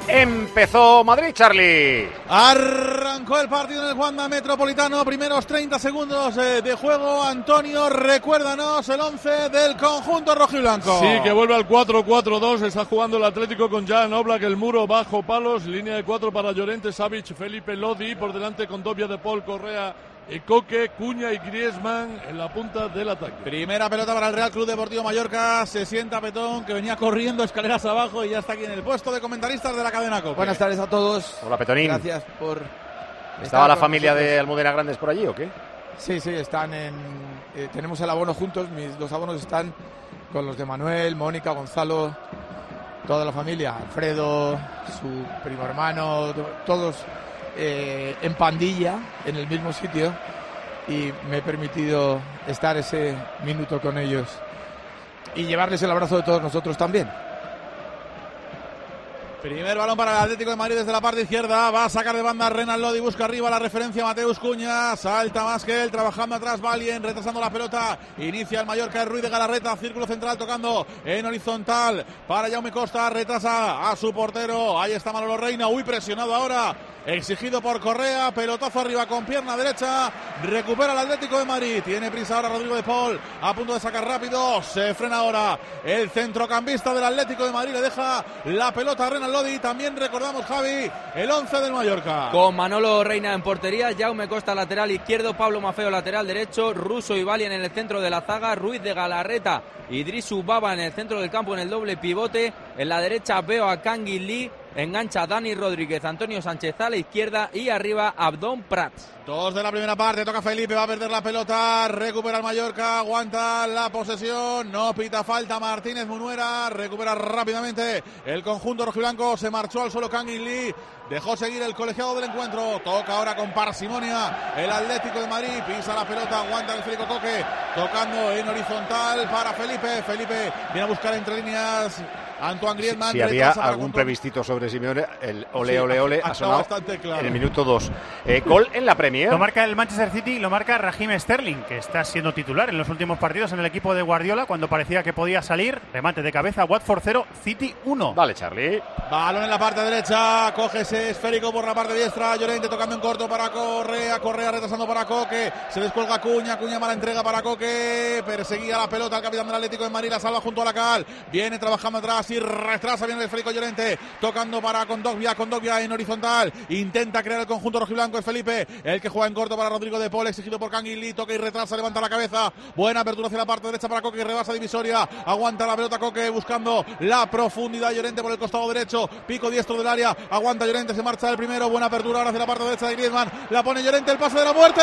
Empezó Madrid, Charlie. Arrancó el partido en el Wanda Metropolitano. Primeros 30 segundos de juego. Antonio, recuérdanos el 11 del conjunto rojiblanco. Sí, que vuelve al 4-4-2. Está jugando el Atlético con Jan Oblak, el muro bajo palos. Línea de 4 para Llorente, Savic, Felipe, Lodi. Por delante con Dobia, De Paul, Correa, Coque, Cuña y Griezmann en la punta del ataque. Primera pelota para el Real Club Deportivo Mallorca. Se sienta Petón, que venía corriendo escaleras abajo y ya está aquí en el puesto de comentaristas de la cadena COPE. Buenas tardes a todos. Hola, Petonín. Gracias por... ¿Estaba la familia de Almudena Grandes por allí o qué? Sí, están tenemos el abono juntos. Mis dos abonos están con los de Manuel, Mónica, Gonzalo, toda la familia. Alfredo, su primo hermano, todos en pandilla, en el mismo sitio. Y me he permitido estar ese minuto con ellos y llevarles el abrazo de todos nosotros también. Primer balón para el Atlético de Madrid desde la parte izquierda. Va a sacar de banda Renan Lodi. Busca arriba la referencia Mateus Cuña. Salta más que él. Trabajando atrás Valien. Retrasando la pelota. Inicia el Mallorca. Ruiz de Galarreta. Círculo central tocando en horizontal para Jaume Costa. Retrasa a su portero. Ahí está Manolo Reina. Uy, presionado ahora. Exigido por Correa. Pelotazo arriba con pierna derecha. Recupera el Atlético de Madrid. Tiene prisa ahora Rodrigo de Paul. A punto de sacar rápido. Se frena ahora el centrocampista del Atlético de Madrid. Le deja la pelota a Renan Lodi. También recordamos, Javi, el 11 del Mallorca. Con Manolo Reina en portería, Jaume Costa lateral izquierdo, Pablo Maffeo lateral derecho, Russo y Valien en el centro de la zaga, Ruiz de Galarreta, Idrisu Baba en el centro del campo en el doble pivote. En la derecha veo a Kangin Lee. Engancha Dani Rodríguez, Antonio Sánchez a la izquierda y arriba Abdón Prats. Dos de la primera parte, toca Felipe, va a perder la pelota, recupera el Mallorca, aguanta la posesión, no pita falta Martínez Munuera, recupera rápidamente el conjunto rojiblanco, se marchó al suelo Kangin Lee, dejó seguir el colegiado del encuentro, toca ahora con parsimonia el Atlético de Madrid, pisa la pelota, aguanta el Federico Coque, tocando en horizontal para Felipe viene a buscar entre líneas Antoine Griezmann. Si había algún plebiscito sobre Simeone, el ole ha sonado claro. En el minuto 2. Gol en la Premier. Lo marca el Manchester City y lo marca Raheem Sterling, que está siendo titular en los últimos partidos en el equipo de Guardiola, cuando parecía que podía salir. Remate de cabeza, Watford 0, City 1. Vale, Charlie. Balón en la parte derecha, coge ese esférico por la parte diestra, Llorente tocando en corto para Correa retrasando para Coque, se descuelga Cuña mala entrega para Coque, perseguía la pelota el capitán del Atlético de Madrid, la salva junto a la cal, viene trabajando atrás y retrasa bien el esférico Llorente, tocando para Kondogbia en horizontal, intenta crear el conjunto rojiblanco, es Felipe, el que juega en corto para Rodrigo de Paul, exigido por Kangin Lee, toca y retrasa, levanta la cabeza, buena apertura hacia la parte derecha para Coque, rebasa divisoria, aguanta la pelota Coque, buscando la profundidad, Llorente por el costado derecho, pico diestro del área, aguanta Llorente, se marcha el primero, buena apertura ahora hacia la parte derecha de Griezmann, la pone Llorente, el pase de la muerte,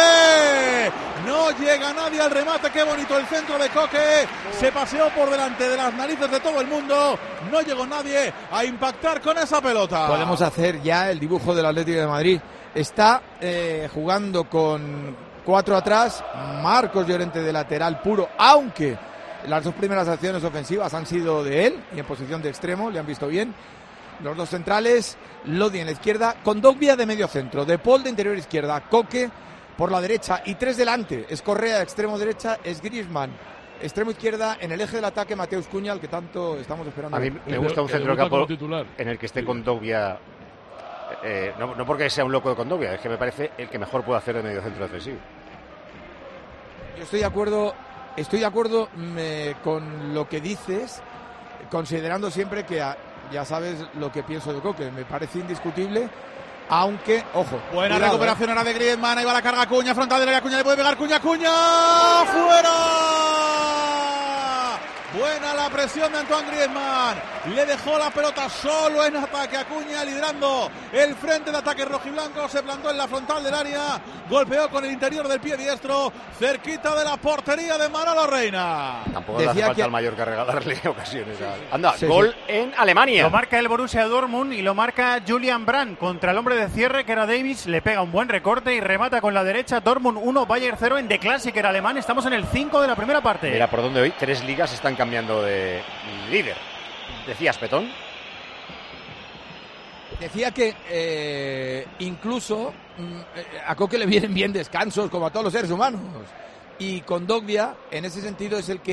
no llega nadie al remate, qué bonito el centro de Coque, se paseó por delante de las narices de todo el mundo, no llegó nadie a impactar con esa pelota. Podemos hacer ya el dibujo del Atlético de Madrid, está jugando con 4 atrás, Marcos Llorente de lateral puro, aunque las dos primeras acciones ofensivas han sido de él y en posición de extremo, le han visto bien. Los dos centrales, Lodi en la izquierda, Kondogbia de medio centro, De Paul de interior izquierda, Coque por la derecha y 3 delante. Es Correa, extremo derecha, es Griezmann, extremo izquierda, en el eje del ataque Mateus Cuña, al que tanto estamos esperando. A mí me gusta un centrocampo en el que esté Kondogbia, no porque sea un loco de Kondogbia, es que me parece el que mejor puede hacer de medio centro defensivo. Yo estoy de acuerdo con lo que dices, considerando siempre que ya sabes lo que pienso de Coque, me parece indiscutible, aunque, ojo. Buena recuperación ahora de Griezmann, ahí va la carga Cuña, frontal del área, Cuña le puede pegar, Cuña, ¡fuera! Buena la presión de Antoine Griezmann, le dejó la pelota solo en ataque a Cuña, liderando el frente de ataque rojiblanco, se plantó en la frontal del área, golpeó con el interior del pie diestro, cerquita de la portería de Manolo Reina. Tampoco le hace falta al Mallorca regalarle ocasiones. Anda, gol en Alemania. Lo marca el Borussia Dortmund y lo marca Julian Brandt contra el hombre de cierre que era Davis, le pega un buen recorte y remata con la derecha. Dortmund 1, Bayern 0 en The Klassiker alemán, estamos en el 5 de la primera parte. Mira por dónde hoy 3 ligas están cambiando de líder. ¿Decías, Petón? Decía que incluso a Coque le vienen bien descansos, como a todos los seres humanos. Y Kondogbia, en ese sentido, es el que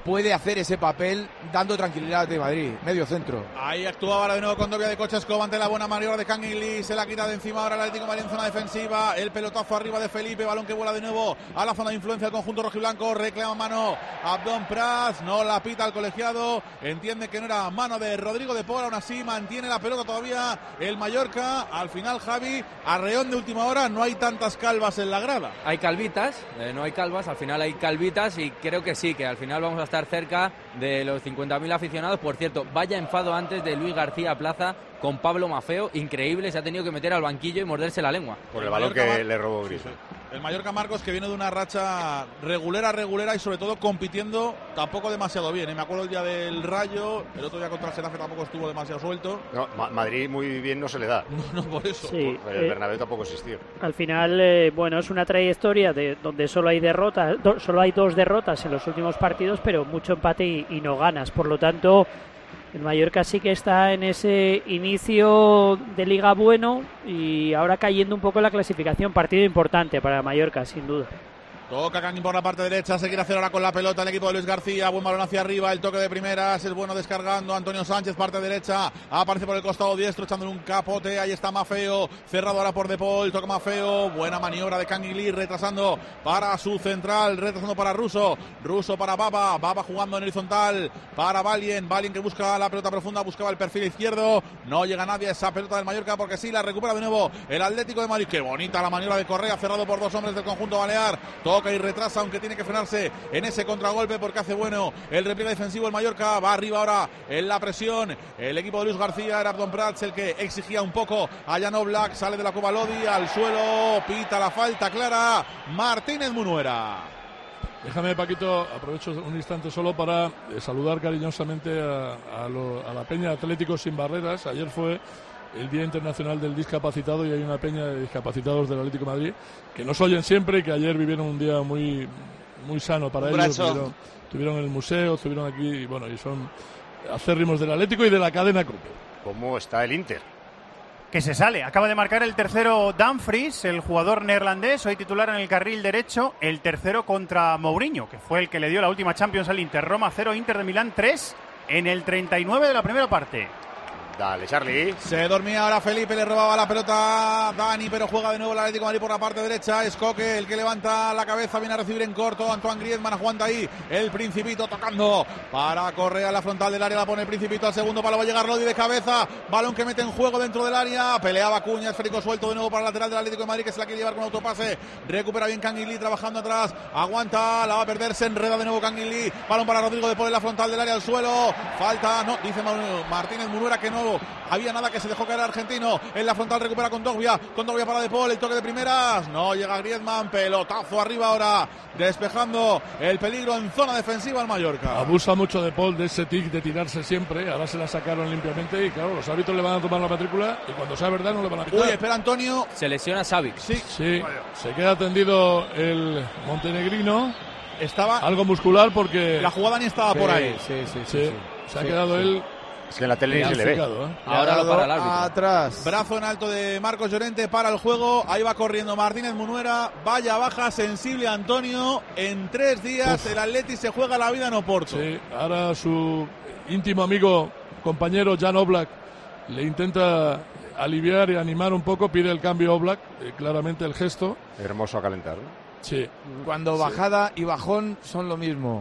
puede hacer ese papel dando tranquilidad de Madrid, medio centro. Ahí actúa ahora de nuevo Condovia de Cochescova ante la buena maniobra de Kangin Lee, se la quita de encima ahora el Atlético de Madrid en zona defensiva, el pelotazo arriba de Felipe, balón que vuela de nuevo a la zona de influencia del conjunto rojiblanco, reclama mano Abdón Prats, no la pita el colegiado, entiende que no era mano de Rodrigo de Paul, aún así mantiene la pelota todavía el Mallorca. Al final, Javi, arreón de última hora, no hay tantas calvas en la grada. Hay calvitas, no hay calvas, al final hay calvitas y creo que sí, que al final vamos a estar cerca de los 50.000 aficionados. Por cierto, vaya enfado antes de Luis García Plaza con Pablo Maffeo, increíble, se ha tenido que meter al banquillo y morderse la lengua. Por el balón que le robó Griezmann. El Mallorca, Marcos, que viene de una racha regulera y sobre todo compitiendo tampoco demasiado bien. Me acuerdo el día del Rayo, el otro día contra el Getafe tampoco estuvo demasiado suelto. No, Madrid muy bien no se le da. No por eso. Sí, El Bernabéu tampoco existió. Al final, bueno, es una trayectoria donde solo hay derrotas, solo hay 2 derrotas en los últimos partidos, pero mucho empate y no ganas. Por lo tanto, el Mallorca sí que está en ese inicio de liga bueno y ahora cayendo un poco la clasificación. Partido importante para Mallorca, sin duda. Toca Kangin por la parte derecha, se quiere hacer ahora con la pelota el equipo de Luis García, buen balón hacia arriba, el toque de primeras, es bueno descargando, Antonio Sánchez, parte derecha, aparece por el costado diestro, echándole un capote, ahí está Maffeo, cerrado ahora por De Paul, toca Maffeo, buena maniobra de Kangin Lee, retrasando para su central, retrasando para Russo para Baba jugando en horizontal, para Valien que busca la pelota profunda, buscaba el perfil izquierdo, no llega nadie a esa pelota del Mallorca porque sí, la recupera de nuevo el Atlético de Madrid, qué bonita la maniobra de Correa, cerrado por 2 hombres del conjunto balear, toca y retrasa, aunque tiene que frenarse en ese contragolpe porque hace bueno el repliegue defensivo el Mallorca, va arriba ahora en la presión el equipo de Luis García, era Abdón Prats el que exigía un poco a Jan Oblak, sale de la Copa Lodi al suelo, pita la falta clara Martínez Munuera. Déjame, Paquito, aprovecho un instante solo para saludar cariñosamente a la Peña Atlético Sin Barreras. Ayer fue el Día Internacional del Discapacitado y hay una peña de discapacitados del Atlético de Madrid que nos oyen siempre y que ayer vivieron un día muy, muy sano para ellos. Estuvieron en el museo, estuvieron aquí y bueno, y son acérrimos del Atlético y de la cadena Cope. ¿Cómo está el Inter? Que se sale, acaba de marcar el tercero Dumfries, el jugador neerlandés, hoy titular en el carril derecho, el tercero contra Mourinho, que fue el que le dio la última Champions al Inter. Roma 0, Inter de Milán 3 en el 39 de la primera parte. Dale, Charlie. Se dormía ahora Felipe, le robaba la pelota Dani, pero juega de nuevo el Atlético de Madrid por la parte derecha. Es Coque el que levanta la cabeza, viene a recibir en corto. Antoine Griezmann aguanta ahí. El Principito tocando para Correa, la frontal del área, la pone el Principito al segundo palo. Va a llegar Lodi de cabeza. Balón que mete en juego dentro del área. Peleaba Cuña, esférico suelto de nuevo para el lateral del Atlético de Madrid que se la quiere llevar con autopase. Recupera bien Kangin Lee trabajando atrás. Aguanta, la va a perder, se enreda de nuevo Kangin Lee. Balón para Rodrigo de Paul en la frontal del área al suelo. Falta, no, dice Martínez Munuera que no había nada, que se dejó caer el argentino. En la frontal recupera Condovia para De Paul, el toque de primeras. No llega Griezmann, pelotazo arriba ahora, despejando el peligro en zona defensiva al Mallorca. Abusa mucho De Paul de ese tic de tirarse siempre. Ahora se la sacaron limpiamente y claro, los árbitros le van a tomar la matrícula y cuando sea verdad no le van a pitar. Uy, espera Antonio. Se lesiona Savic. Sí, se queda tendido el montenegrino. Estaba algo muscular porque la jugada ni estaba por ahí. Se ha quedado él. Es que en la tele ni se le ve. Ahora lo para el árbitro. Atrás. Brazo en alto de Marcos Llorente para el juego. Ahí va corriendo Martínez Munuera. Vaya baja sensible Antonio. En 3 días el Atleti se juega la vida en Oporto. Sí, ahora su íntimo amigo, compañero Jan Oblak le intenta aliviar y animar un poco. Pide el cambio Oblak, claramente el gesto. Hermoso a calentar, ¿no? Sí. Cuando bajada y bajón son lo mismo.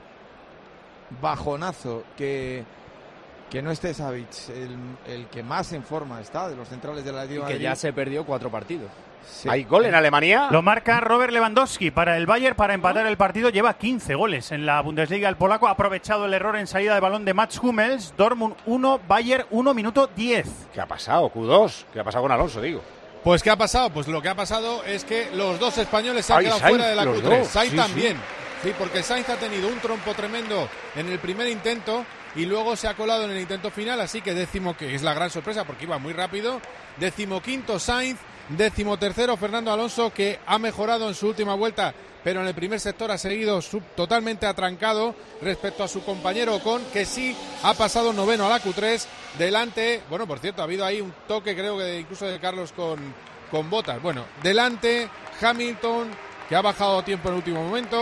Bajonazo que no esté Savic, el que más en forma está de los centrales de la Atlético de Madrid. Que ya se perdió 4 partidos. Sí. ¿Hay gol en Alemania? Lo marca Robert Lewandowski para el Bayern para empatar el partido. Lleva 15 goles en la Bundesliga. El polaco ha aprovechado el error en salida de balón de Mats Hummels. Dortmund 1, Bayern 1, minuto 10. ¿Qué ha pasado? Q2. ¿Qué ha pasado con Alonso, digo? Pues ¿qué ha pasado? Pues lo que ha pasado es que los dos españoles se han quedado Sainz, fuera de la Q3. Sainz sí, también. Sí, porque Sainz ha tenido un trompo tremendo en el primer intento y luego se ha colado en el intento final, así que que es la gran sorpresa porque iba muy rápido. 15º Sainz, 13º Fernando Alonso, que ha mejorado en su última vuelta, pero en el primer sector ha seguido totalmente atrancado respecto a su compañero Ocon, que sí ha pasado 9º a la Q3. Delante, bueno, por cierto, ha habido ahí un toque, creo que incluso de Carlos con Bottas. Bueno, delante Hamilton, que ha bajado tiempo en el último momento.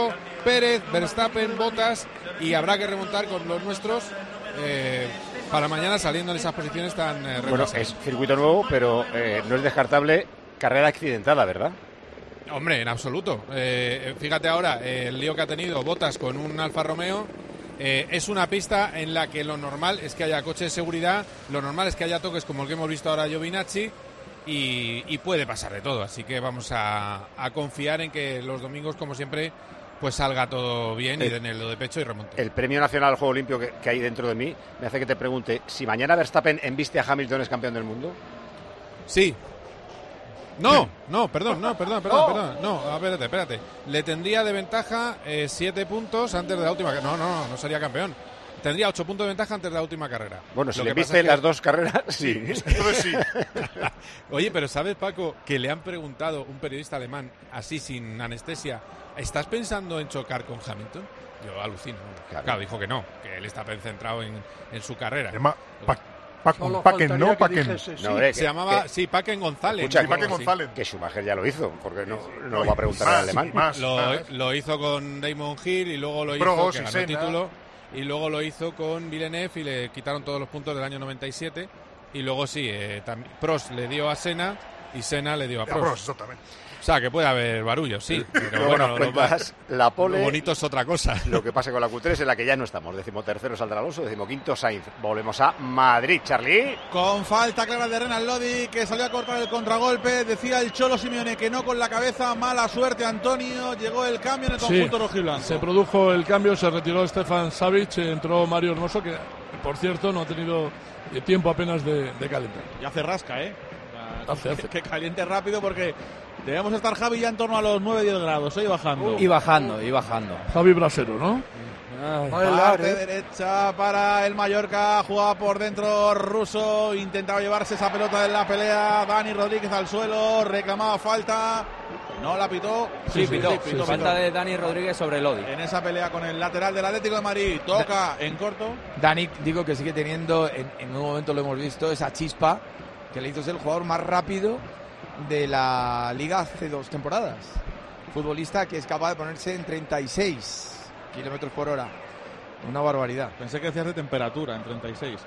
Pérez, Verstappen, Bottas, y habrá que remontar con los nuestros para mañana saliendo en esas posiciones tan retrasadas. Bueno, es circuito nuevo, pero no es descartable carrera accidentada, ¿verdad? Hombre, en absoluto. Fíjate ahora, el lío que ha tenido Bottas con un Alfa Romeo. Es una pista en la que lo normal es que haya coche de seguridad, lo normal es que haya toques como el que hemos visto ahora Giovinazzi, y puede pasar de todo. Así que vamos a confiar en que los domingos, como siempre, pues salga todo bien y den el do de pecho y remonte. El Premio Nacional al Juego Limpio que hay dentro de mí me hace que te pregunte, si mañana Verstappen embiste a Hamilton, ¿es campeón del mundo? Sí. No, perdón. No, espérate. Le tendría de ventaja 7 puntos antes de la última. No sería campeón. Tendría 8 puntos de ventaja antes de la última carrera. Bueno, si le viste las dos carreras, sí. Entonces sí. Oye, pero ¿sabes, Paco, que le han preguntado un periodista alemán, así sin anestesia, ¿estás pensando en chocar con Hamilton? Yo alucino. Claro, dijo que no, que él está centrado en su carrera. Packen. Se llamaba, Packen González. Escucha, Packen González. Que Schumacher ya lo hizo, porque no lo va a preguntar en alemán. Lo hizo con Damon Hill y luego lo hizo, que ganó el título, y luego lo hizo con Villeneuve y le quitaron todos los puntos del año 97. Y luego Prost le dio a Senna y Senna le dio a Prost. Exactamente. O sea, que puede haber barullo, sí. Pero bueno, la pole, lo bonito es otra cosa. Lo que pasa con la Q3 en la que ya no estamos. 13º saldrá Alonso, 15º Sainz. Volvemos a Madrid, Charlie. Con falta clara de Renan Lodi, que salió a cortar el contragolpe. Decía el Cholo Simeone que no con la cabeza. Mala suerte, Antonio. Llegó el cambio en el conjunto rojiblanco. Se produjo el cambio, se retiró Stefan Savic, entró Mario Hermoso, que por cierto no ha tenido tiempo apenas de calentar. Ya hace rasca, Hace. Que caliente rápido, porque debemos estar, Javi, ya en torno a los 9-10 grados, y bajando. Y bajando. Javi Brasero, ¿no? Parte derecha para el Mallorca, jugaba por dentro Russo, intentaba llevarse esa pelota de la pelea. Dani Rodríguez al suelo, reclamaba falta, no la pitó. Sí, pitó. Falta de Dani Rodríguez sobre Lodi. En esa pelea con el lateral del Atlético de Madrid, toca en corto. Dani, digo que sigue teniendo, en un momento lo hemos visto, esa chispa que le hizo ser el jugador más rápido de la Liga hace 2 temporadas. Futbolista que es capaz de ponerse en 36 kilómetros por hora. Una barbaridad. Pensé que decías de temperatura, en 36.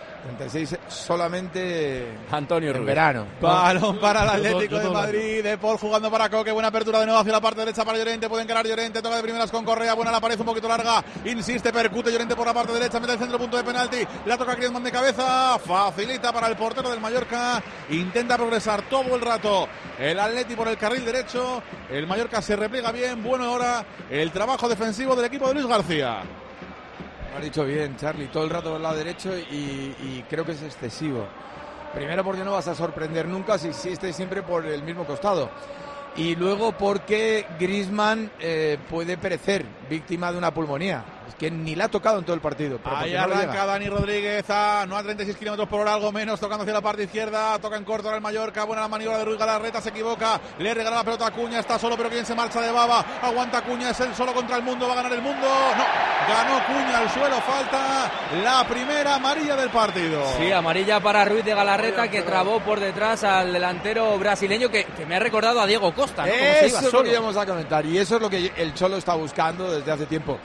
36 solamente Antonio en Rubio. verano. Balón para el Atlético de Madrid. De Paul jugando para Coque. Buena apertura de nuevo hacia la parte derecha para Llorente. Puede encarar Llorente. Toca de primeras con Correa. Buena la pared, un poquito larga. Insiste, percute Llorente por la parte derecha. Mete el centro, punto de penalti. La toca Griezmann de cabeza. Facilita para el portero del Mallorca. Intenta progresar todo el rato el Atleti por el carril derecho. El Mallorca se repliega bien. Bueno ahora el trabajo defensivo del equipo de Luis García. Lo has dicho bien, Charlie, todo el rato del lado derecho y creo que es excesivo. Primero porque no vas a sorprender nunca si estés siempre por el mismo costado. Y luego porque Griezmann puede perecer víctima de una pulmonía. Es que ni la ha tocado en todo el partido. Ahí arranca Dani Rodríguez no a 36 kilómetros por hora, algo menos, tocando hacia la parte izquierda, toca en corto ahora el Mallorca, buena la maniobra de Ruiz Galarreta, se equivoca, le regala la pelota a Acuña, está solo, pero quien se marcha de baba, aguanta Acuña, es el solo contra el mundo, va a ganar el mundo, no, ganó Acuña al suelo, falta la primera amarilla del partido. Sí, amarilla para Ruiz de Galarreta, que trabó por detrás al delantero brasileño, que me ha recordado a Diego Costa, ¿no? Eso es lo que íbamos a comentar, y eso es lo que el Cholo está buscando desde hace tiempo.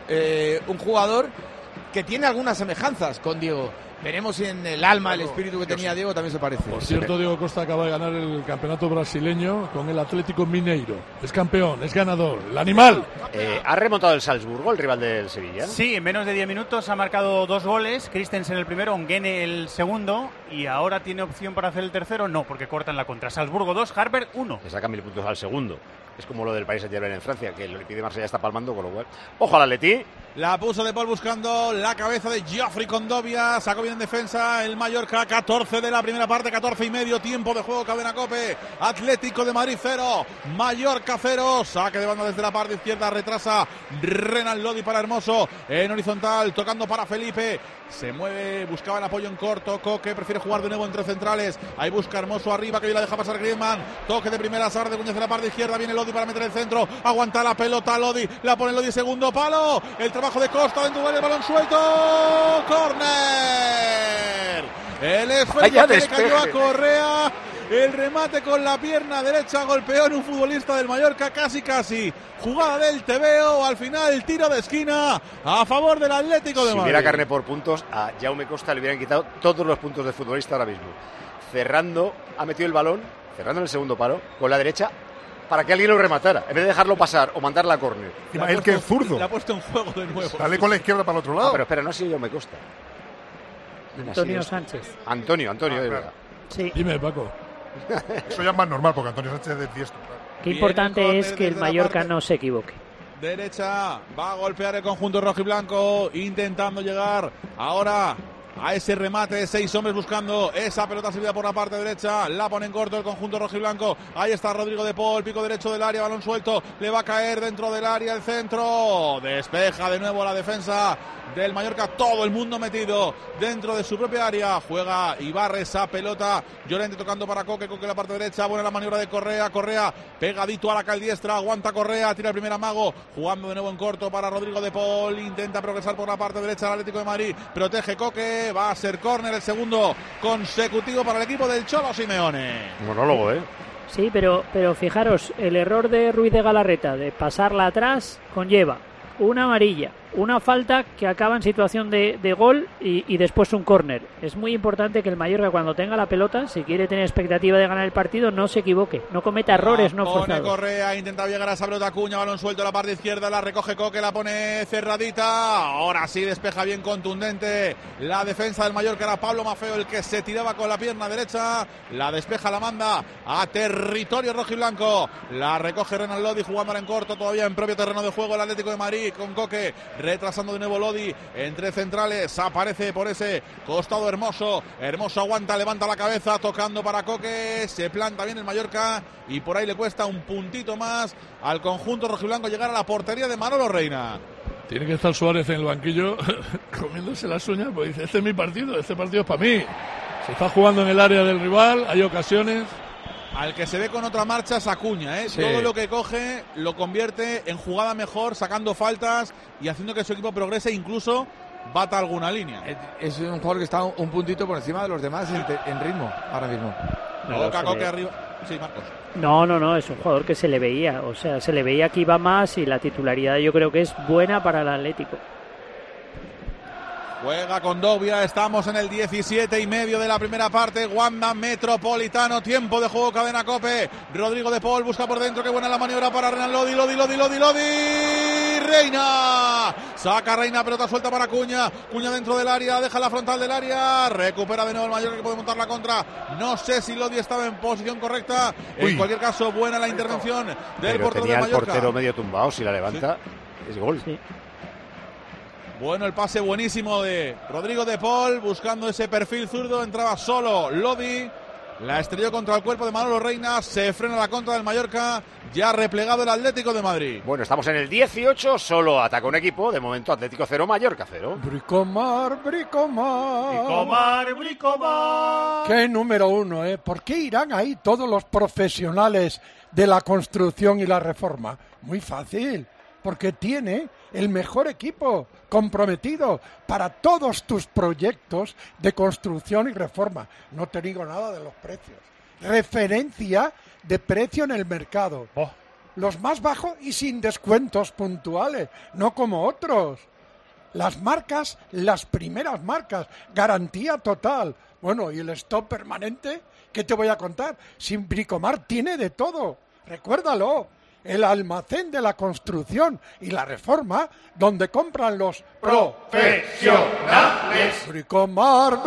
Un jugador que tiene algunas semejanzas con Diego. Veremos si en el alma, el espíritu que tenía Diego también se parece. Por cierto, Diego Costa acaba de ganar el campeonato brasileño con el Atlético Mineiro. Es campeón, es ganador, el animal. ¿Ha remontado el Salzburgo, el rival del Sevilla? Sí, en menos de 10 minutos ha marcado 2 goles. Christensen el primero, Onguene el segundo. Y ahora tiene opción para hacer el tercero. No, porque cortan la contra. Salzburgo 2, Harvard 1. Le saca 1000 puntos al segundo. Es como lo del Paris Saint-Germain en Francia, que el Olympique de Marsella está palmando, con lo cual... ¡Ojo al Atleti! La puso de Paul buscando la cabeza de Geoffrey Condovia. Sacó bien en defensa el Mallorca. 14 de la primera parte, 14 y medio. Tiempo de juego, Cadena COPE. Atlético de Madrid 0, Mallorca 0. Saque de banda desde la parte izquierda. Retrasa Renan Lodi para Hermoso. En horizontal, tocando para Felipe. Se mueve, buscaba el apoyo en corto. Coque prefiere jugar de nuevo entre centrales. Ahí busca Hermoso arriba, que hoy la deja pasar Griezmann. Toque de primera, Sar de Cuñez de la parte izquierda. Viene Lodi para meter el centro. Aguanta la pelota Lodi. La pone Lodi, segundo palo. El trabajo de Costa dentro del balón suelto. ¡Córner! El esférico que le cayó a Correa. El remate con la pierna derecha golpeó en un futbolista del Mallorca, casi. Jugada del Tebeo, al final tiro de esquina a favor del Atlético de Madrid. Si hubiera carne por puntos, a Jaume Costa le hubieran quitado todos los puntos de futbolista ahora mismo. Cerrando, ha metido el balón, cerrando en el segundo palo, con la derecha, para que alguien lo rematara, en vez de dejarlo pasar o mandarla a córner. El que es zurdo. Le ha puesto en juego de nuevo. Sale con la izquierda para el otro lado. Pero espera, no ha sido Jaume Costa. Antonio Sánchez. Antonio, de verdad. Sí. Dime, Paco. Eso ya es más normal, porque Antonio Sánchez es de diestro. Qué importante es que el Mallorca no se equivoque. Derecha, va a golpear el conjunto rojiblanco, intentando llegar ahora a ese remate, 6 hombres buscando esa pelota servida por la parte derecha, la pone en corto el conjunto rojiblanco, ahí está Rodrigo de Paul, pico derecho del área, balón suelto, le va a caer dentro del área el centro, despeja de nuevo la defensa del Mallorca, todo el mundo metido dentro de su propia área, juega y barre esa pelota, Llorente tocando para Coque la parte derecha, buena la maniobra de Correa pegadito a la caldiestra, aguanta Correa, tira el primer amago, jugando de nuevo en corto para Rodrigo de Paul, intenta progresar por la parte derecha del Atlético de Madrid, protege Coque, va a ser córner, el segundo consecutivo para el equipo del Cholo Simeone. Monólogo, Sí, pero fijaros, el error de Ruiz de Galarreta de pasarla atrás conlleva una amarilla, una falta que acaba en situación de gol y después un córner. Es muy importante que el Mallorca, cuando tenga la pelota, si quiere tener expectativa de ganar el partido, no se equivoque, no cometa errores no forzados. Correa, intenta llegar a esa pelota Acuña, balón suelto a la parte izquierda, la recoge Coque, la pone cerradita, ahora sí despeja bien contundente la defensa del Mallorca, era Pablo Maffeo el que se tiraba con la pierna derecha, la despeja, la manda a territorio rojiblanco, la recoge Renan Lodi jugándola en corto, todavía en propio terreno de juego el Atlético de Madrid, con Coque retrasando de nuevo Lodi entre centrales, aparece por ese costado Hermoso aguanta, levanta la cabeza, tocando para Coque, se planta bien el Mallorca y por ahí le cuesta un puntito más al conjunto rojiblanco llegar a la portería de Manolo Reina. Tiene que estar Suárez en el banquillo comiéndose las uñas, porque dice, este es mi partido, este partido es para mí. Se está jugando en el área del rival, hay ocasiones. Al que se ve con otra marcha es Acuña, ¿eh? Sí. Todo lo que coge lo convierte en jugada mejor, sacando faltas y haciendo que su equipo progrese, incluso bata alguna línea. Es un jugador que está un puntito por encima de los demás en ritmo ahora mismo. Coque arriba. Sí, Marcos. No, es un jugador que se le veía, o sea, se le veía que iba más y la titularidad yo creo que es buena para el Atlético. Juega con Dobia, estamos en el 17:30 de la primera parte, Wanda Metropolitano, tiempo de juego, cadena COPE, Rodrigo de Paul busca por dentro, qué buena la maniobra para Renan Lodi, Reina, saca Reina, pelota suelta para Cuña dentro del área, deja la frontal del área, recupera de nuevo el Mallorca que puede montar la contra, no sé si Lodi estaba en posición correcta, en cualquier caso buena la intervención del portero del Mallorca. El portero medio tumbado, si la levanta, es gol. Sí. Bueno, el pase buenísimo de Rodrigo de Paul, buscando ese perfil zurdo, entraba solo Lodi, la estrelló contra el cuerpo de Manolo Reina, se frena la contra del Mallorca, ya replegado el Atlético de Madrid. Bueno, estamos en el 18, solo ataca un equipo, de momento Atlético 0, Mallorca 0. Bricomar. Qué número uno, ¿eh? ¿Por qué irán ahí todos los profesionales de la construcción y la reforma? Muy fácil, porque tiene el mejor equipo comprometido para todos tus proyectos de construcción y reforma. No te digo nada de los precios. Referencia de precio en el mercado. Los más bajos y sin descuentos puntuales, no como otros. Las marcas, las primeras marcas, garantía total. Bueno, y el stock permanente, ¿qué te voy a contar? Sin Bricomar tiene de todo. Recuérdalo. El almacén de la construcción y la reforma, donde compran los profesionales. Bricomar.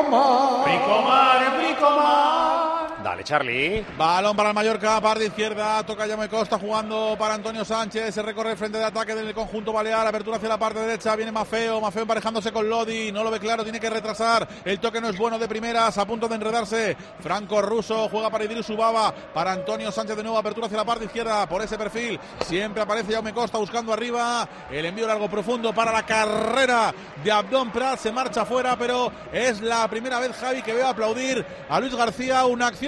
Dale, Charlie. Balón para el Mallorca, parte izquierda, toca Jaume Costa jugando para Antonio Sánchez, se recorre el frente de ataque del conjunto balear, apertura hacia la parte derecha, viene Maffeo emparejándose con Lodi, no lo ve claro, tiene que retrasar, el toque no es bueno de primeras, a punto de enredarse, Franco Russo juega para Idris Ubaba, para Antonio Sánchez de nuevo, apertura hacia la parte izquierda, por ese perfil, siempre aparece Jaume Costa buscando arriba, el envío largo profundo para la carrera de Abdón Prat, se marcha fuera, pero es la primera vez, Javi, que veo aplaudir a Luis García, una acción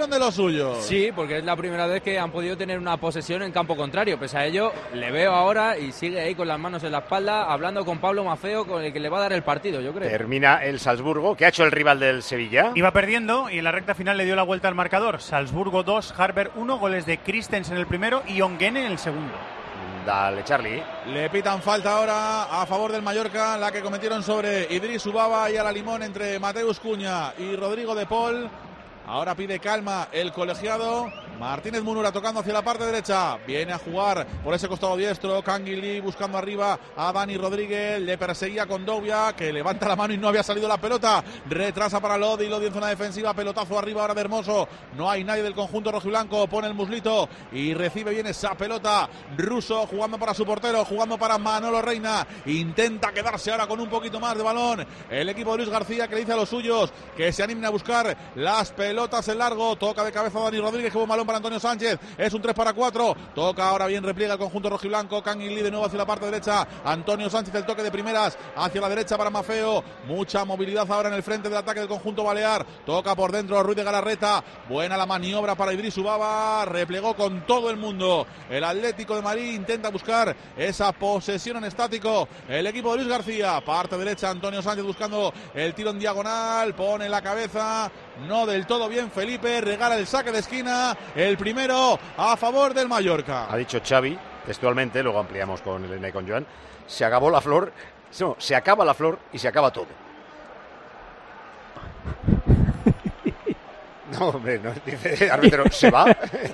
de los suyos. Sí, porque es la primera vez que han podido tener una posesión en campo contrario. Pese a ello, le veo ahora y sigue ahí con las manos en la espalda, hablando con Pablo Maffeo, con el que le va a dar el partido, yo creo. Termina el Salzburgo, que ha hecho el rival del Sevilla. Iba perdiendo y en la recta final le dio la vuelta al marcador. Salzburgo 2, Harber 1, goles de Christensen en el primero y Ongene en el segundo. Dale, Charlie. Le pitan falta ahora a favor del Mallorca, la que cometieron sobre Idris Ubaba y a la limón entre Mateus Cunha y Rodrigo de Paul. Ahora pide calma el colegiado. Martínez Munura tocando hacia la parte derecha. Viene a jugar por ese costado diestro. Canguilí buscando arriba a Dani Rodríguez. Le perseguía con Dobia, que levanta la mano y no había salido la pelota. Retrasa para Lodi. Lodi en zona defensiva. Pelotazo arriba ahora de Hermoso. No hay nadie del conjunto rojiblanco. Pone el muslito y recibe bien esa pelota. Russo jugando para su portero. Jugando para Manolo Reina. Intenta quedarse ahora con un poquito más de balón. El equipo de Luis García, que le dice a los suyos que se animen a buscar las pelotas en largo. Toca de cabeza Dani Rodríguez, que buen balón para Antonio Sánchez. Es un 3-4. Toca ahora bien, repliega el conjunto rojiblanco. Canguilí de nuevo hacia la parte derecha. Antonio Sánchez, el toque de primeras hacia la derecha para Maffeo. Mucha movilidad ahora en el frente del ataque del conjunto balear. Toca por dentro Ruiz de Galarreta. Buena la maniobra para Idris Ubaba. Replegó con todo el mundo. El Atlético de Madrid intenta buscar esa posesión en estático. El equipo de Luis García. Parte derecha, Antonio Sánchez buscando el tiro en diagonal. Pone la cabeza. No del todo bien Felipe. Regala el saque de esquina. El primero a favor del Mallorca. Ha dicho Xavi, textualmente, luego ampliamos con Elena y con Joan. Se acabó la flor. No, se acaba la flor y se acaba todo. No, hombre, no, dice árbitro, ¿se va?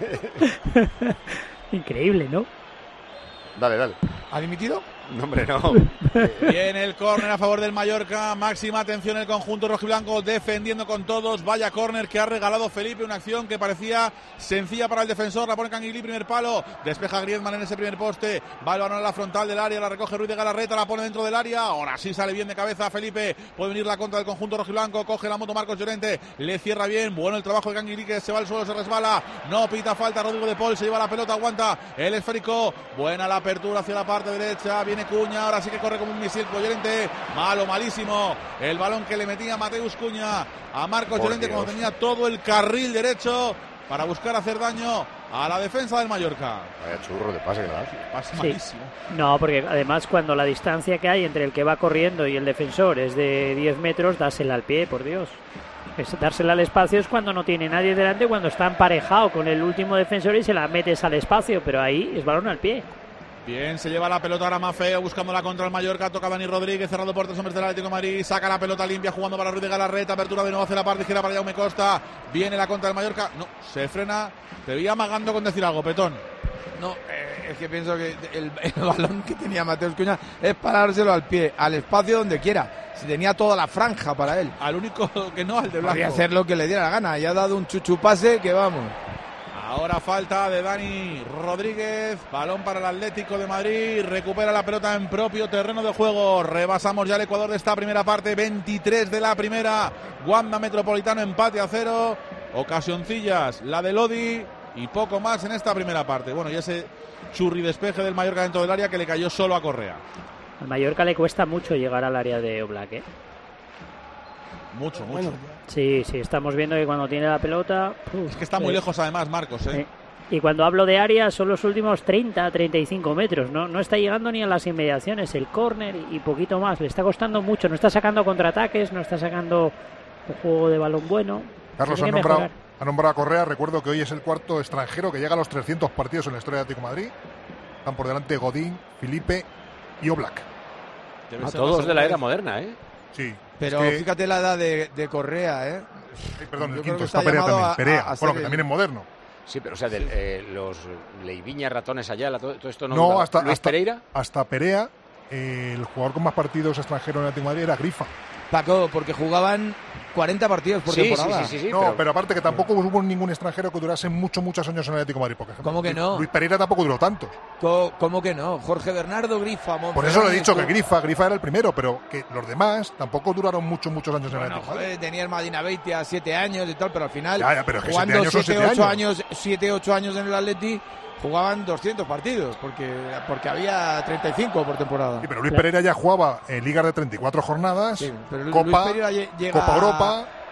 Increíble, ¿no? Dale. ¿Ha dimitido? No, hombre, no. Viene el córner a favor del Mallorca. Máxima atención el conjunto rojiblanco defendiendo con todos. Vaya córner que ha regalado Felipe. Una acción que parecía sencilla para el defensor. La pone Canguilí, primer palo. Despeja Griezmann en ese primer poste. Va el balón a la frontal del área. La recoge Ruiz de Galarreta. La pone dentro del área. Ahora sí sale bien de cabeza Felipe. Puede venir la contra del conjunto rojiblanco. Coge la moto Marcos Llorente. Le cierra bien. Bueno el trabajo de Canguilí, que se va al suelo, se resbala. No pita falta. Rodrigo de Paul se lleva la pelota. Aguanta el esférico. Buena la apertura hacia la parte derecha. Viene Cunha, ahora sí que corre como un misil Llorente, malísimo el balón que le metía Mateus Cunha a Marcos Llorente cuando tenía todo el carril derecho para buscar hacer daño a la defensa del Mallorca. Vaya churro de pase, ¿verdad? Pase Sí. malísimo. No, porque además cuando la distancia que hay entre el que va corriendo y el defensor es de 10 metros, dásela al pie, por Dios. Dársela al espacio es cuando no tiene nadie delante, cuando está emparejado con el último defensor y se la metes al espacio, pero ahí es balón al pie. Bien, se lleva la pelota ahora Maffeo buscando la contra el Mallorca. Toca Dani Rodríguez, cerrado por 3 hombres del Atlético de Madrid. Saca la pelota limpia jugando para Ruiz de Galarreta. Apertura de nuevo hacia la parte izquierda para Jaume Costa. Viene la contra del Mallorca. No, se frena. Te veía amagando con decir algo, Petón. No, es que pienso que el balón que tenía Mateus Cunha es para dárselo al pie, al espacio donde quiera. Si tenía toda la franja para él. Al único que no, al de blanco. Podría hacer lo que le diera la gana. Y ha dado un chuchupase que vamos. Ahora falta de Dani Rodríguez, balón para el Atlético de Madrid, recupera la pelota en propio terreno de juego. Rebasamos ya el Ecuador de esta primera parte, 23 de la primera. Wanda Metropolitano, empate a 0. Ocasioncillas, la de Lodi y poco más en esta primera parte. Bueno, y ese churri despeje del Mallorca dentro del área que le cayó solo a Correa. Al Mallorca le cuesta mucho llegar al área de Oblak, ¿eh? Mucho. Sí, estamos viendo que cuando tiene la pelota... Es que está muy lejos además, Marcos, ¿eh? Y cuando hablo de área son los últimos 30, 35 metros. No está llegando ni a las inmediaciones. El córner y poquito más. Le está costando mucho. No está sacando contraataques, no está sacando un juego de balón bueno. Carlos ha nombrado a Correa. Recuerdo que hoy es el cuarto extranjero que llega a los 300 partidos en la historia de Atlético de Madrid. Están por delante Godín, Felipe y Oblak. Todos de la era moderna, ¿eh? Sí. Pero es que... fíjate la edad de Correa, ¿eh? Perdón, Yo el creo quinto que está Perea también. Perea, a bueno, que ser también es moderno. Sí, pero o sea, los Leiviña, Ratones Ayala, todo esto no. No, Luis Pereira. Hasta Perea, el jugador con más partidos extranjeros en Atlético de Madrid era Grifa. Paco, porque jugaban 40 partidos por temporada. Sí, no, pero aparte que tampoco hubo ningún extranjero que durase muchos años en el Atlético de Madrid. Por ejemplo, ¿Cómo que no? Luis Pereira tampoco duró tantos. ¿Cómo que no? Jorge Bernardo, Grifa, Monferrán. Por eso le he dicho que Grifa era el primero, pero que los demás tampoco duraron muchos años en el Atlético de Madrid. Tenía el Madina Beitia 7 años y tal, pero al final, pero que jugando 7 8 años en el Atleti, jugaban 200 partidos, porque había 35 por temporada. Sí, pero Luis Pereira ya jugaba en ligas de 34 jornadas, sí, pero Copa, Luis Pereira llega Copa Europa.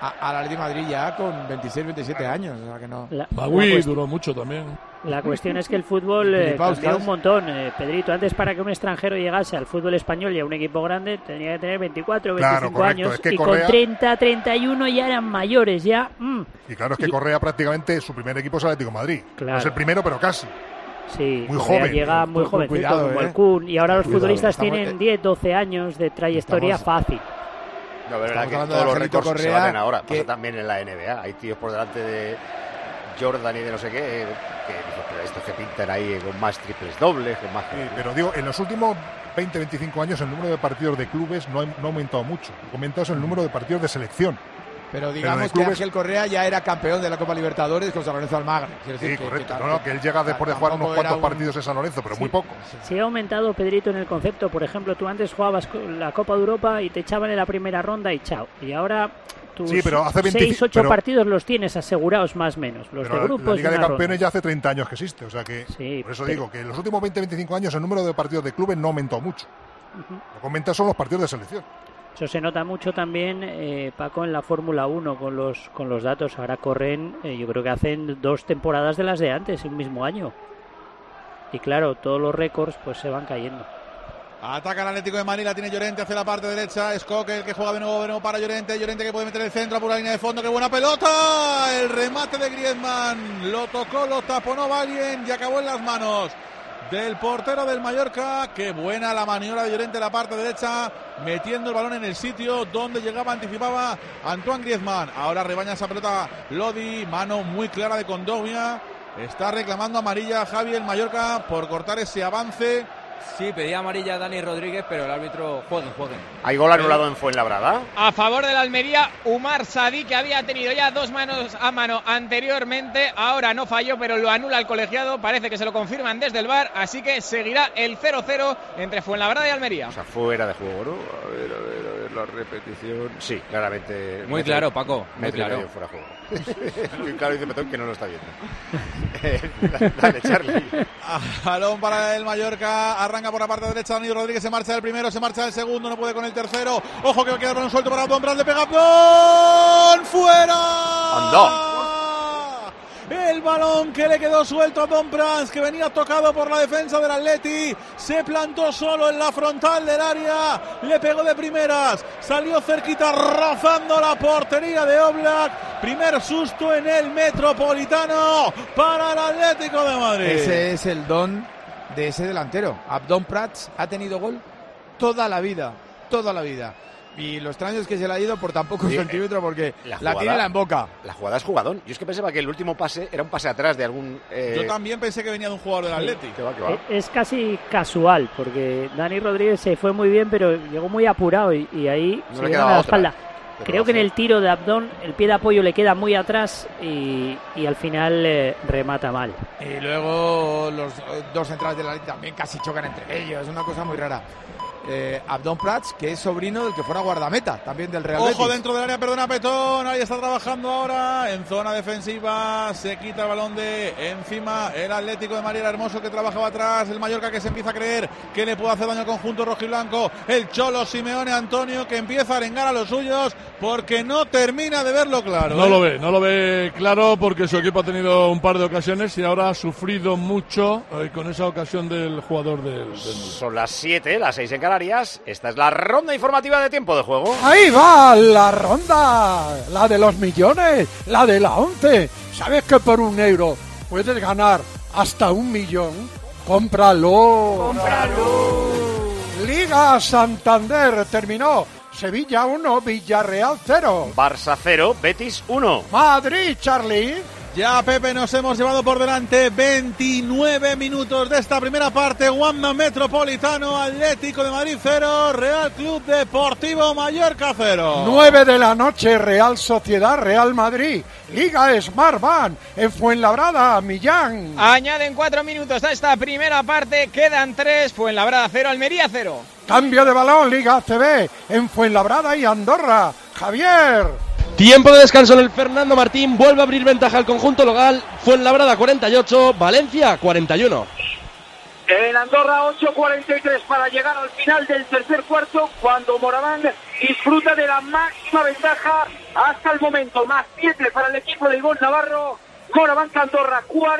al Atlético de Madrid ya con 26, 27 años. O sea que no. Bagui duró mucho también. La cuestión es que el fútbol cambió un montón. Pedrito, antes para que un extranjero llegase al fútbol español y a un equipo grande tenía que tener 24, 25 años. Es que y Correa... con 30, 31 ya eran mayores. Ya. Y claro, es que Correa prácticamente su primer equipo es Atlético de Madrid. Claro. No es el primero, pero casi. Sí, muy joven. Llega muy jovencito, como el Kun. Y ahora los futbolistas tienen 10, 12 años de trayectoria fácil. No, verdad que todos los récords se baten ahora. Pasa también en la NBA. Hay tíos por delante de Jordan y de no sé qué, que estos que pintan ahí con más triples dobles, con más... Sí, pero digo, en los últimos 20, 25 años el número de partidos de clubes no ha aumentado mucho. Ha aumentado el número de partidos de selección. Pero digamos que Ángel Correa ya era campeón de la Copa Libertadores con San Lorenzo Almagro. Sí, correcto. Que él llega después de jugar unos cuantos partidos en San Lorenzo, pero muy poco. Sí, ha aumentado, Pedrito, en el concepto. Por ejemplo, tú antes jugabas la Copa de Europa y te echaban en la primera ronda y chao. Y ahora tus 6, 8 partidos los tienes asegurados más o menos. Los de grupos. La Liga de Campeones ya hace 30 años que existe. O sea que, por eso digo que en los últimos 20, 25 años el número de partidos de clubes no ha aumentado mucho. Lo que aumenta son los partidos de selección. Eso se nota mucho también, Paco, en la Fórmula 1 con los datos. Ahora corren, yo creo que hacen 2 temporadas de las de antes, un mismo año. Y claro, todos los récords pues se van cayendo. Ataca el Atlético de Madrid, la tiene Llorente hacia la parte derecha. Es Coque el que juega de nuevo para Llorente. Llorente que puede meter el centro por la línea de fondo. ¡Qué buena pelota! El remate de Griezmann. Lo tocó, lo taponó Valien y acabó en las manos del portero del Mallorca. Qué buena la maniobra de Llorente en la parte derecha, metiendo el balón en el sitio donde llegaba, anticipaba Antoine Griezmann. Ahora rebaña esa pelota Lodi, mano muy clara de Kondogbia. Está reclamando amarilla Javi el Mallorca por cortar ese avance. Sí, pedía amarilla a Dani Rodríguez, pero el árbitro jueguen. ¿Hay gol anulado en Fuenlabrada? A favor de la Almería, Umar Sadi, que había tenido ya 2 manos a mano anteriormente. Ahora no falló, pero lo anula el colegiado. Parece que se lo confirman desde el VAR, así que seguirá el 0-0 entre Fuenlabrada y Almería. O sea, fuera de juego, ¿no? A ver, la repetición. Sí, claramente. Muy claro, Paco. Muy claro. Fuera de juego. Claro, dice Petón que no lo está viendo. Dale, Charlie. Balón para el Mallorca. Arranca por la parte derecha Dani Rodríguez, se marcha del primero, se marcha del segundo, no puede con el tercero. Ojo que queda el balón suelto para Abdón Brands, le pega Abdón, fuera. ¡Anda! El balón que le quedó suelto a Abdón Brands, que venía tocado por la defensa del Atleti, se plantó solo en la frontal del área, le pegó de primeras, salió cerquita rozando la portería de Oblak. Primer susto en el Metropolitano para el Atlético de Madrid. Ese es el don de ese delantero. Abdón Prats ha tenido gol toda la vida. Y lo extraño es que se le ha ido por tan pocos centímetros porque la tiene en boca. La jugada es jugadón. Yo es que pensaba que el último pase era un pase atrás de algún... Yo también pensé que venía de un jugador del Atlético. Es casi casual porque Dani Rodríguez se fue muy bien, pero llegó muy apurado y ahí no se le le a la otra. espalda. Creo que en el tiro de Abdón el pie de apoyo le queda muy atrás y al final remata mal. Y luego los 2 centrales de la línea también casi chocan entre ellos. Es una cosa muy rara. Abdón Prats, que es sobrino del que fuera guardameta también del Real Betis. Ojo dentro del área, perdona Petón, ahí está trabajando ahora en zona defensiva, se quita el balón de encima el Atlético de Madrid, Hermoso que trabajaba atrás, el Mallorca que se empieza a creer que le puede hacer daño al conjunto rojiblanco, el Cholo Simeone Antonio que empieza a arengar a los suyos porque no termina de verlo claro. No lo ve claro porque su equipo ha tenido un par de ocasiones y ahora ha sufrido mucho con esa ocasión del jugador del Son las 7, las 6 en Canarias. Esta es la ronda informativa de tiempo de juego. Ahí va la ronda, la de los millones, la de la 11. ¿Sabes que por €1 puedes ganar hasta 1 millón? ¡Cómpralo! Liga Santander terminó. Sevilla 1, Villarreal 0. Barça 0, Betis 1. Madrid, Charlie. Ya, Pepe, nos hemos llevado por delante 29 minutos de esta primera parte. Wanda Metropolitano, Atlético de Madrid 0, Real Club Deportivo Mallorca 0. 9 de la noche, Real Sociedad, Real Madrid. Liga Smartbank en Fuenlabrada, Millán. Añaden 4 minutos a esta primera parte, quedan 3, Fuenlabrada 0, Almería 0. Cambio de balón, Liga ACB en Fuenlabrada y Andorra. Javier. Tiempo de descanso en el Fernando Martín, vuelve a abrir ventaja al conjunto local, Fuenlabrada 48, Valencia 41. En Andorra 8:43 para llegar al final del tercer cuarto, cuando Moraván disfruta de la máxima ventaja hasta el momento, más 7 para el equipo de Ivonne Navarro. Morabanca Andorra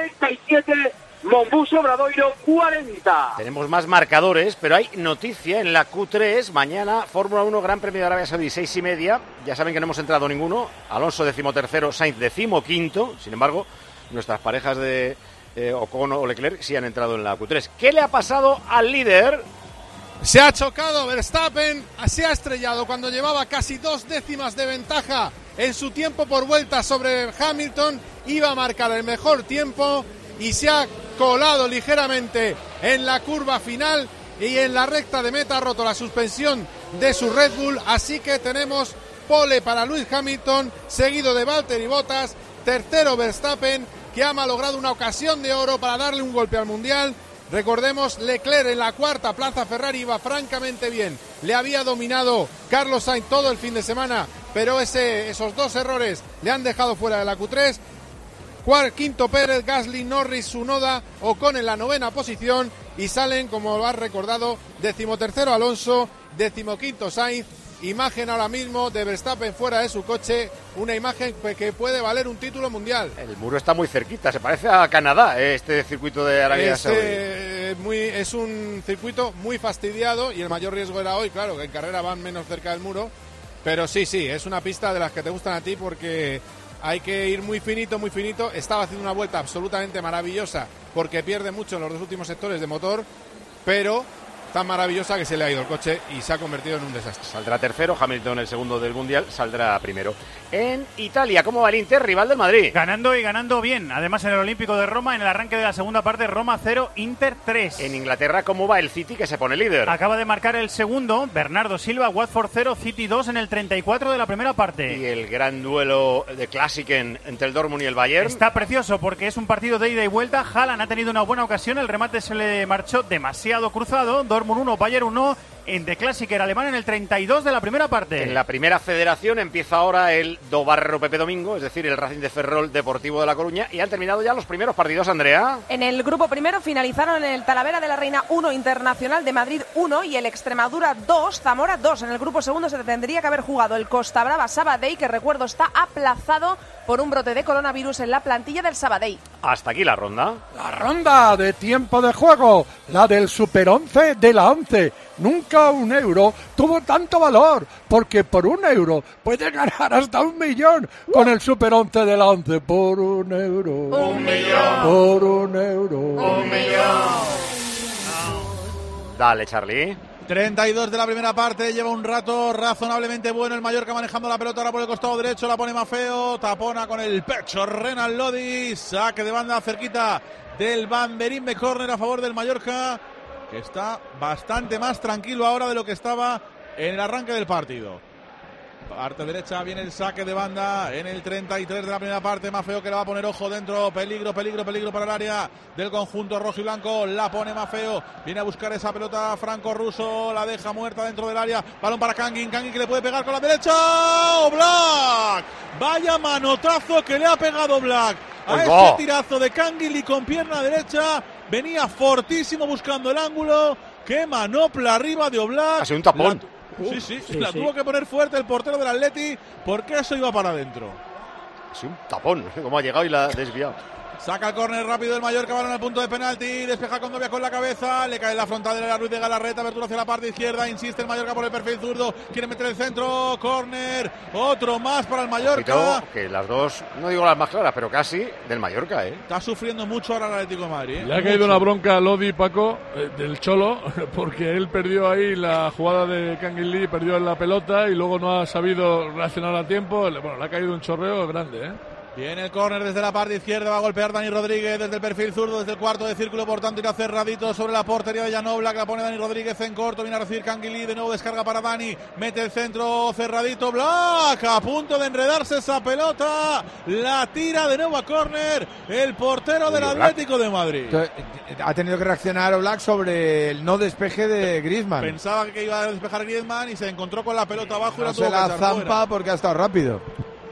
47, Mombuso Obradoiro 40. Tenemos más marcadores, pero hay noticia en la Q3. Mañana, Fórmula 1, Gran Premio de Arabia Saudí, 6:30. Ya saben que no hemos entrado ninguno. Alonso 13º, Sainz 15º. Sin embargo, nuestras parejas de Ocon o Leclerc sí han entrado en la Q3. ¿Qué le ha pasado al líder? Se ha chocado Verstappen, se ha estrellado cuando llevaba casi 2 décimas de ventaja en su tiempo por vuelta sobre Hamilton. Iba a marcar el mejor tiempo y se ha colado ligeramente en la curva final y en la recta de meta ha roto la suspensión de su Red Bull. Así que tenemos pole para Lewis Hamilton, seguido de Valtteri Bottas, tercero Verstappen, que ha malogrado una ocasión de oro para darle un golpe al Mundial. Recordemos, Leclerc en la cuarta plaza, Ferrari iba francamente bien, le había dominado Carlos Sainz todo el fin de semana, pero esos 2 errores le han dejado fuera de la Q3. Quinto Pérez, Gasly, Norris, Tsunoda, Ocon en la 9ª posición y salen, como lo has recordado, 13º Alonso, 15º Sainz. Imagen ahora mismo de Verstappen fuera de su coche, una imagen que puede valer un título mundial. El muro está muy cerquita, se parece a Canadá, este circuito de Arabia Saudí. Es un circuito muy fastidiado y el mayor riesgo era hoy, claro, que en carrera van menos cerca del muro, pero sí, es una pista de las que te gustan a ti porque hay que ir muy finito, muy finito. Estaba haciendo una vuelta absolutamente maravillosa porque pierde mucho en los 2 últimos sectores de motor, pero tan maravillosa que se le ha ido el coche y se ha convertido en un desastre. Saldrá tercero, Hamilton el segundo del Mundial, saldrá primero. En Italia, ¿cómo va el Inter, rival del Madrid? Ganando y ganando bien. Además, en el Olímpico de Roma, en el arranque de la segunda parte, Roma 0, Inter 3. En Inglaterra, ¿cómo va el City, que se pone líder? Acaba de marcar el segundo, Bernardo Silva, Watford 0, City 2 en el 34 de la primera parte. Y el gran duelo de Klassiken entre el Dortmund y el Bayern. Está precioso porque es un partido de ida y vuelta. Haaland ha tenido una buena ocasión, el remate se le marchó demasiado cruzado. Dortmund 1, Bayern 1 en The Klassiker alemán en el 32 de la primera parte. En la primera federación empieza ahora el Do Barro Pepe Domingo, es decir, el Racing de Ferrol Deportivo de La Coruña, y han terminado ya los primeros partidos, Andrea. En el grupo primero finalizaron el Talavera de la Reina 1, Internacional de Madrid 1 y el Extremadura 2, Zamora 2. En el grupo segundo se tendría que haber jugado el Costa Brava Sabadell, que recuerdo está aplazado por un brote de coronavirus en la plantilla del Sabadell. Hasta aquí la ronda. La ronda de tiempo de juego, la del Super 11 de la 11. Nunca un euro tuvo tanto valor, porque por 1 euro puedes ganar hasta 1 millón con el Super 11 de la 11. Por 1 euro. 1 millón. Por 1 euro. 1 millón. Dale, Charlie. 32 de la primera parte, lleva un rato razonablemente bueno el Mallorca manejando la pelota ahora por el costado derecho, la pone Maffeo, tapona con el pecho Renan Lodi, saque de banda cerquita del banderín de córner a favor del Mallorca, que está bastante más tranquilo ahora de lo que estaba en el arranque del partido. Parte derecha viene el saque de banda en el 33 de la primera parte. Maffeo que le va a poner ojo dentro. Peligro para el área del conjunto rojo y blanco. La pone Maffeo. Viene a buscar esa pelota franco-ruso. La deja muerta dentro del área. Balón para Kangin. Kangin que le puede pegar con la derecha. Black. Vaya manotazo que le ha pegado Black a ese tirazo de Kangin y con pierna derecha. Venía fortísimo buscando el ángulo. Qué manopla arriba de Oblak. Ha sido un tapón. Sí, la tuvo que poner fuerte el portero del Atleti porque eso iba para adentro. Sí, un tapón, como ha llegado y la ha desviado. Saca el córner rápido el Mallorca, balón al punto de penalti, despeja con Condovia con la cabeza, le cae en la frontal de la Ruiz de Galarreta, abertura hacia la parte izquierda, insiste el Mallorca por el perfil zurdo, quiere meter el centro, córner, otro más para el Mallorca. Que las dos, no digo las más claras, pero casi del Mallorca, Está sufriendo mucho ahora el Atlético de Madrid. Le ha caído una bronca a Lodi, Paco, del Cholo, porque él perdió ahí la jugada de Kangin Lee, perdió en la pelota y luego no ha sabido reaccionar a tiempo. Bueno, le ha caído un chorreo grande, Viene el córner desde la parte izquierda, va a golpear Dani Rodríguez desde el perfil zurdo, desde el cuarto de círculo, por tanto irá cerradito sobre la portería de Jan Oblak, la pone Dani Rodríguez en corto, viene a recibir Canguilí, de nuevo descarga para Dani, mete el centro cerradito, Black, a punto de enredarse esa pelota, la tira de nuevo a córner, el portero del Atlético de Madrid. Ha tenido que reaccionar Oblak sobre el no despeje de Griezmann. Pensaba que iba a despejar Griezmann y se encontró con la pelota abajo y la tuvo que echar fuera. Zampa porque ha estado rápido.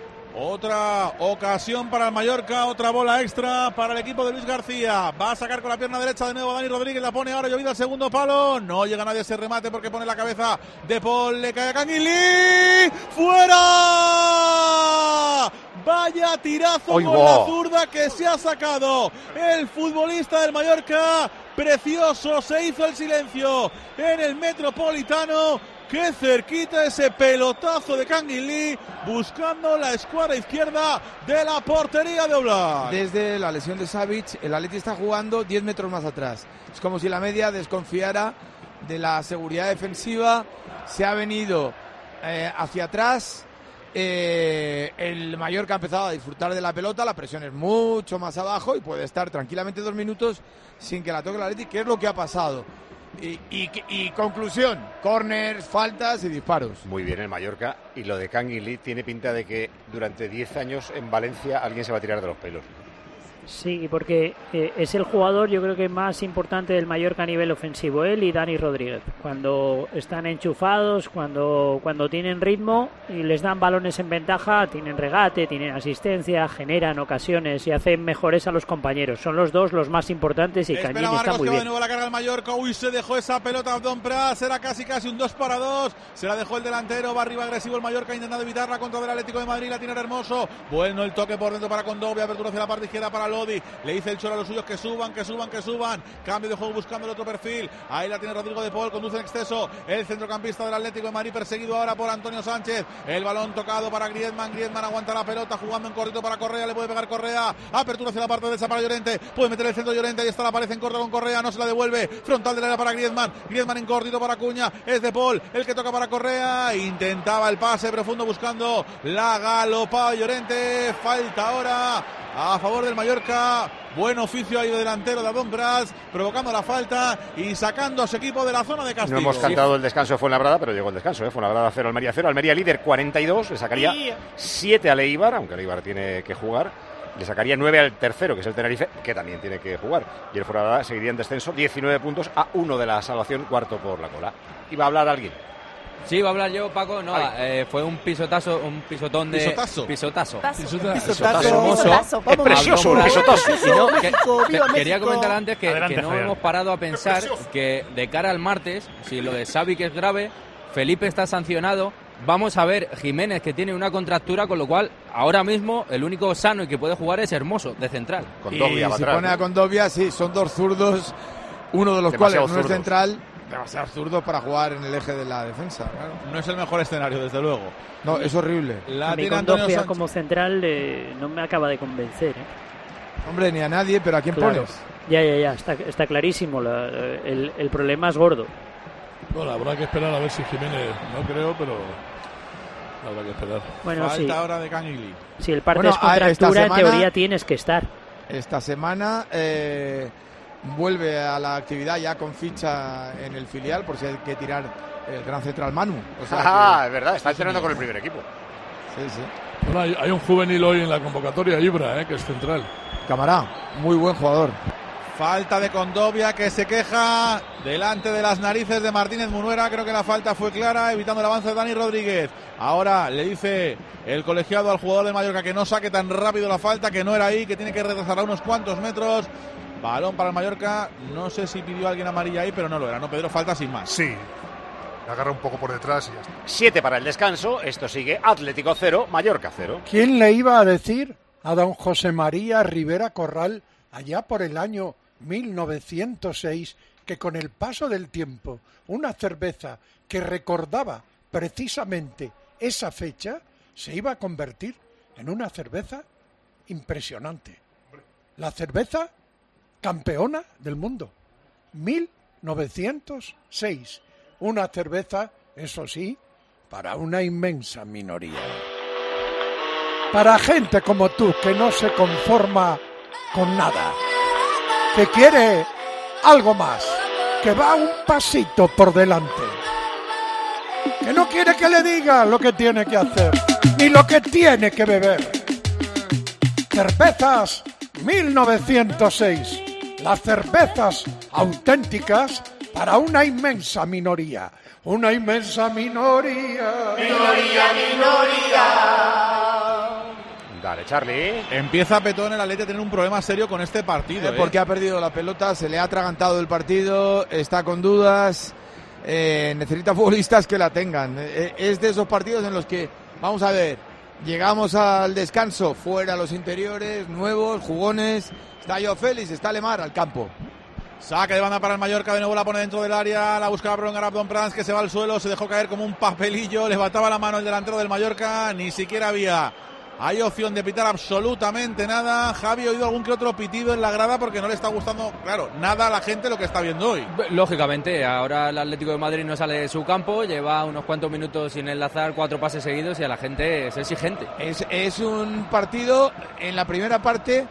Otra ocasión para el Mallorca, otra bola extra para el equipo de Luis García. Va a sacar con la pierna derecha de nuevo Dani Rodríguez, la pone ahora Llovida al segundo palo. No llega nadie a ese remate porque pone la cabeza de Paul, le cae a Canguilí. ¡Fuera! Vaya tirazo con la zurda que se ha sacado el futbolista del Mallorca. Precioso, se hizo el silencio en el Metropolitano. Qué cerquita ese pelotazo de Canguilí, buscando la escuadra izquierda de la portería de Oblak. Desde la lesión de Savic, el Atleti está jugando 10 metros más atrás. Es como si la media desconfiara de la seguridad defensiva. Se ha venido hacia atrás. El Mallorca ha empezado a disfrutar de la pelota. La presión es mucho más abajo y puede estar tranquilamente 2 minutos sin que la toque el Atleti, que es lo que ha pasado. Y conclusión, córners, faltas y disparos. Muy bien el Mallorca, y lo de Canguilí tiene pinta de que durante 10 años en Valencia alguien se va a tirar de los pelos. Sí, porque es el jugador, yo creo que más importante del Mallorca a nivel ofensivo, él y Dani Rodríguez. Cuando están enchufados, cuando tienen ritmo y les dan balones en ventaja, tienen regate, tienen asistencia, generan ocasiones y hacen mejores a los compañeros. Son los dos los más importantes y Cañín está muy bien. De nuevo la carga del Mallorca. Uy, se dejó esa pelota Abdón Pras, era casi un 2-2. Se la dejó el delantero, va arriba agresivo el Mallorca intentando evitarla contra el Atlético de Madrid. La tiene Hermoso. Bueno, el toque por dentro para Condovia, apertura hacia la parte izquierda para Lodi, le dice el Cholo a los suyos que suban, cambio de juego buscando el otro perfil, ahí la tiene Rodrigo de Paul, conduce en exceso el centrocampista del Atlético de Madrid, perseguido ahora por Antonio Sánchez, el balón tocado para Griezmann aguanta la pelota, jugando en cortito para Correa, le puede pegar Correa, apertura hacia la parte derecha para Llorente, puede meter el centro Llorente, ahí está la pared en corto con Correa, no se la devuelve, frontal del área para Griezmann en cortito para Acuña, es de Paul, el que toca para Correa, intentaba el pase profundo buscando la galopada Llorente, falta ahora a favor del Mallorca. Buen oficio ahí de delantero de Abdón Pras, provocando la falta y sacando a su equipo de la zona de castigo. No hemos cantado el descanso de Fuenlabrada, pero llegó el descanso. Fuenlabrada 0, Almería 0. Almería líder 42, le sacaría 7 a Eibar, aunque Eibar tiene que jugar. Le sacaría 9 al tercero, que es el Tenerife, que también tiene que jugar. Y el Fuenlabrada seguiría en descenso, 19 puntos a 1 de la salvación, cuarto por la cola. ¿Iba a hablar alguien? Sí, va a hablar yo, Paco. No, fue un pisotón de... ¿Pisotazo? Pisotazo. Hermoso. Precioso, un pisotazo. Quería comentar antes que no hemos parado a pensar que de cara al martes, si lo de Savic es grave, Felipe está sancionado. Vamos a ver Jiménez, que tiene una contractura, con lo cual ahora mismo el único sano y que puede jugar es Hermoso, de central. Condovia, y si pone a Condovia, sí, son dos zurdos, uno de los cuales no es central. Demasiado zurdo para jugar en el eje de la defensa, claro. No es el mejor escenario, desde luego. No, es horrible. A mí Condovia como central no me acaba de convencer. Hombre, ni a nadie, pero ¿a quién pones? Ya, está clarísimo. El problema es gordo. Bueno, habrá que esperar a ver si Jiménez, no creo, pero habrá que esperar. Bueno, falta ahora de Canguilí. Si el parte es contractura, en teoría tienes que estar. Esta semana... vuelve a la actividad ya con ficha en el filial, por si hay que tirar el gran central Manu. O sea es verdad, está entrenando con el primer equipo. Sí. Bueno, hay un juvenil hoy en la convocatoria, Ibra, que es central. Camará, muy buen jugador. Falta de Condovia, que se queja delante de las narices de Martínez Munuera. Creo que la falta fue clara, evitando el avance de Dani Rodríguez. Ahora le dice el colegiado al jugador de Mallorca que no saque tan rápido la falta, que no era ahí, que tiene que retrasar a unos cuantos metros. Balón para el Mallorca, no sé si pidió alguien amarilla ahí, pero no lo era, ¿no, Pedro? Falta sin más. Sí, le agarra un poco por detrás y ya está. 7 para el descanso, esto sigue Atlético 0, Mallorca 0. ¿Quién le iba a decir a don José María Rivera Corral, allá por el año 1906, que con el paso del tiempo, una cerveza que recordaba precisamente esa fecha, se iba a convertir en una cerveza impresionante? La cerveza campeona del mundo, 1906. Una cerveza, eso sí, para una inmensa minoría. Para gente como tú, que no se conforma con nada, que quiere algo más, que va un pasito por delante, que no quiere que le diga lo que tiene que hacer, ni lo que tiene que beber. Cervezas 1906. Las cervezas auténticas para una inmensa minoría. Una inmensa minoría. Minoría. Vale, Charlie. Empieza Petón el Atleti a tener un problema serio con este partido. Porque ha perdido la pelota, se le ha atragantado el partido, está con dudas, necesita futbolistas que la tengan. Es de esos partidos en los que, vamos a ver, llegamos al descanso, fuera los interiores, nuevos, jugones, está Joao Félix, está Lemar al campo. Saque de banda para el Mallorca, de nuevo la pone dentro del área, la busca prolongar Abdon Prans, que se va al suelo, se dejó caer como un papelillo, levantaba la mano el delantero del Mallorca, ni siquiera hay opción de pitar absolutamente nada. Javi, ha oído algún que otro pitido en la grada porque no le está gustando, claro, nada a la gente lo que está viendo hoy. Lógicamente, ahora el Atlético de Madrid no sale de su campo, lleva unos cuantos minutos sin enlazar 4 pases seguidos y a la gente es exigente. Es un partido en la primera parte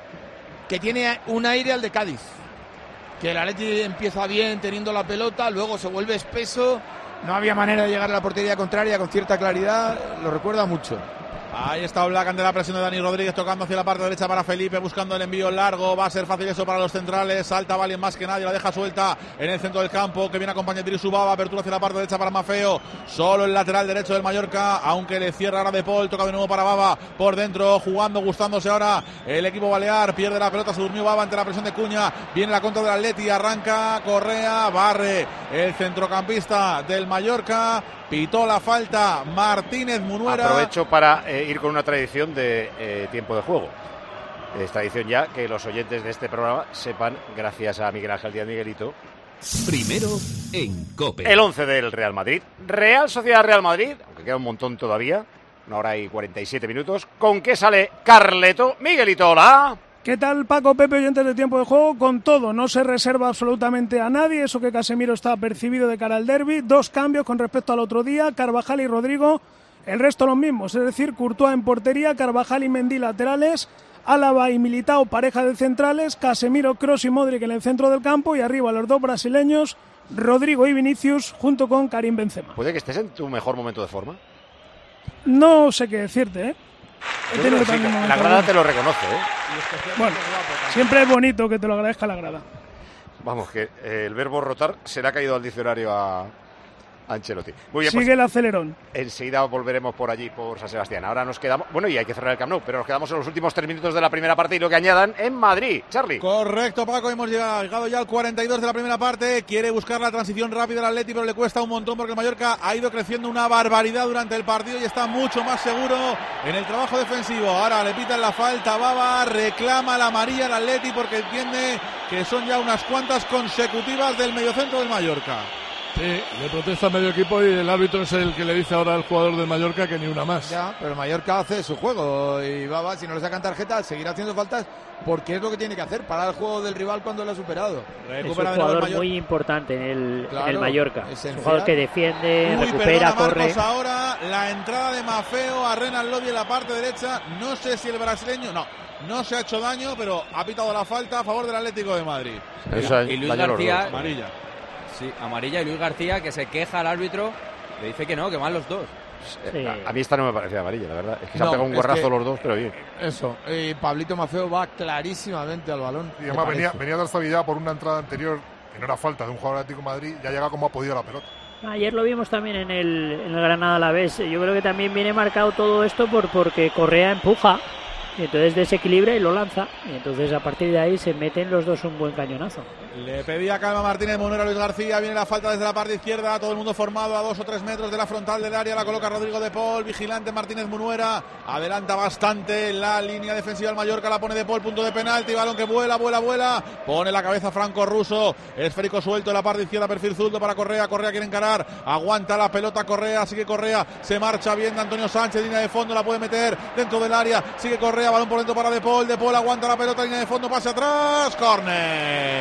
que tiene un aire al de Cádiz, que el Atleti empieza bien teniendo la pelota, luego se vuelve espeso, no había manera de llegar a la portería contraria con cierta claridad, lo recuerda mucho. Ahí está Oblak ante la presión de Dani Rodríguez, tocando hacia la parte derecha para Felipe, buscando el envío largo. Va a ser fácil eso para los centrales. Salta Valien más que nadie, la deja suelta en el centro del campo, que viene acompañado de Idrisu Baba. Apertura hacia la parte derecha para Maffeo. Solo el lateral derecho del Mallorca, aunque le cierra ahora De Paul. Toca de nuevo para Baba por dentro, jugando, gustándose ahora el equipo balear. Pierde la pelota, se durmió Baba ante la presión de Cuña. Viene la contra del Atleti, arranca Correa, barre el centrocampista del Mallorca. Pitó la falta Martínez Munuera. Aprovecho para ir con una tradición de tiempo de juego. Es tradición ya que los oyentes de este programa sepan, gracias a Miguel Ángel Díaz Miguelito. Primero en COPE. El 11 del Real Madrid. Real Sociedad Real Madrid, aunque queda un montón todavía. 1 hora y 47 minutos. ¿Con qué sale Carleto? Miguelito, hola. ¿Qué tal, Paco, Pepe, oyentes de tiempo de juego? Con todo, no se reserva absolutamente a nadie, eso que Casemiro está percibido de cara al derbi. 2 cambios con respecto al otro día, Carvajal y Rodrigo, el resto los mismos, es decir, Courtois en portería, Carvajal y Mendy laterales, Álava y Militao pareja de centrales, Casemiro, Kroos y Modric en el centro del campo y arriba los 2 brasileños, Rodrigo y Vinicius, junto con Karim Benzema. ¿Puede que estés en tu mejor momento de forma? No sé qué decirte, ¿eh? La grada te lo reconoce, ¿eh? Bueno, siempre es bonito que te lo agradezca la grada. Vamos, que el verbo rotar se le ha caído al diccionario a Ancelotti. Muy bien, sigue pues, el acelerón. Enseguida volveremos por allí, por San Sebastián. Ahora nos quedamos, bueno, y hay que cerrar el Camp Nou, pero nos quedamos en los últimos 3 minutos de la primera parte y lo que añadan en Madrid. Charlie. Correcto, Paco, hemos llegado ya al 42 de la primera parte. Quiere buscar la transición rápida al Atleti, pero le cuesta un montón porque el Mallorca ha ido creciendo una barbaridad durante el partido y está mucho más seguro en el trabajo defensivo. Ahora le pitan la falta, Baba reclama la amarilla al Atleti porque entiende que son ya unas cuantas consecutivas del mediocentro del Mallorca. Sí, le protesta medio equipo y el árbitro es el que le dice ahora al jugador del Mallorca que ni una más. Ya, pero el Mallorca hace su juego y Baba, si no le sacan tarjeta, seguirá haciendo faltas porque es lo que tiene que hacer, parar el juego del rival cuando lo ha superado. Es un jugador muy importante en el Mallorca. Es un jugador que defiende, recupera, corre. Ahora la entrada de Maffeo a Renan Lodi en la parte derecha. No sé si el brasileño... No se ha hecho daño, pero ha pitado la falta a favor del Atlético de Madrid. Y Luis García... Amarilla. Sí, amarilla, y Luis García, que se queja al árbitro, le dice que no, que van los 2. Sí. A mí esta no me parecía amarilla, la verdad. Es que se han pegado un guarrazo los dos, pero bien. Eso, Pablito Maffeo va clarísimamente al balón. Y además venía de estabilidad por una entrada anterior, que no era falta de un jugador Atlético de Madrid, ya llega como ha podido la pelota. Ayer lo vimos también en el Granada a la vez. Yo creo que también viene marcado todo esto porque Correa empuja. Y entonces desequilibra y lo lanza. Y entonces a partir de ahí se meten los dos un buen cañonazo. Le pedía calma Martínez Munuera a Luis García. Viene la falta desde la parte izquierda. Todo el mundo formado a 2 o 3 metros de la frontal del área. La coloca Rodrigo De Paul. Vigilante Martínez Munuera. Adelanta bastante la línea defensiva del Mallorca. La pone De Paul. Punto de penalti. Balón que vuela. Pone la cabeza Franco Russo. Esférico suelto en la parte izquierda. Perfil zurdo para Correa. Correa quiere encarar. Aguanta la pelota Correa. Sigue Correa. Se marcha bien de Antonio Sánchez. Línea de fondo. La puede meter dentro del área. Sigue Correa. Balón por dentro para De Paul. De Paul aguanta la pelota, línea de fondo, pase atrás, córner.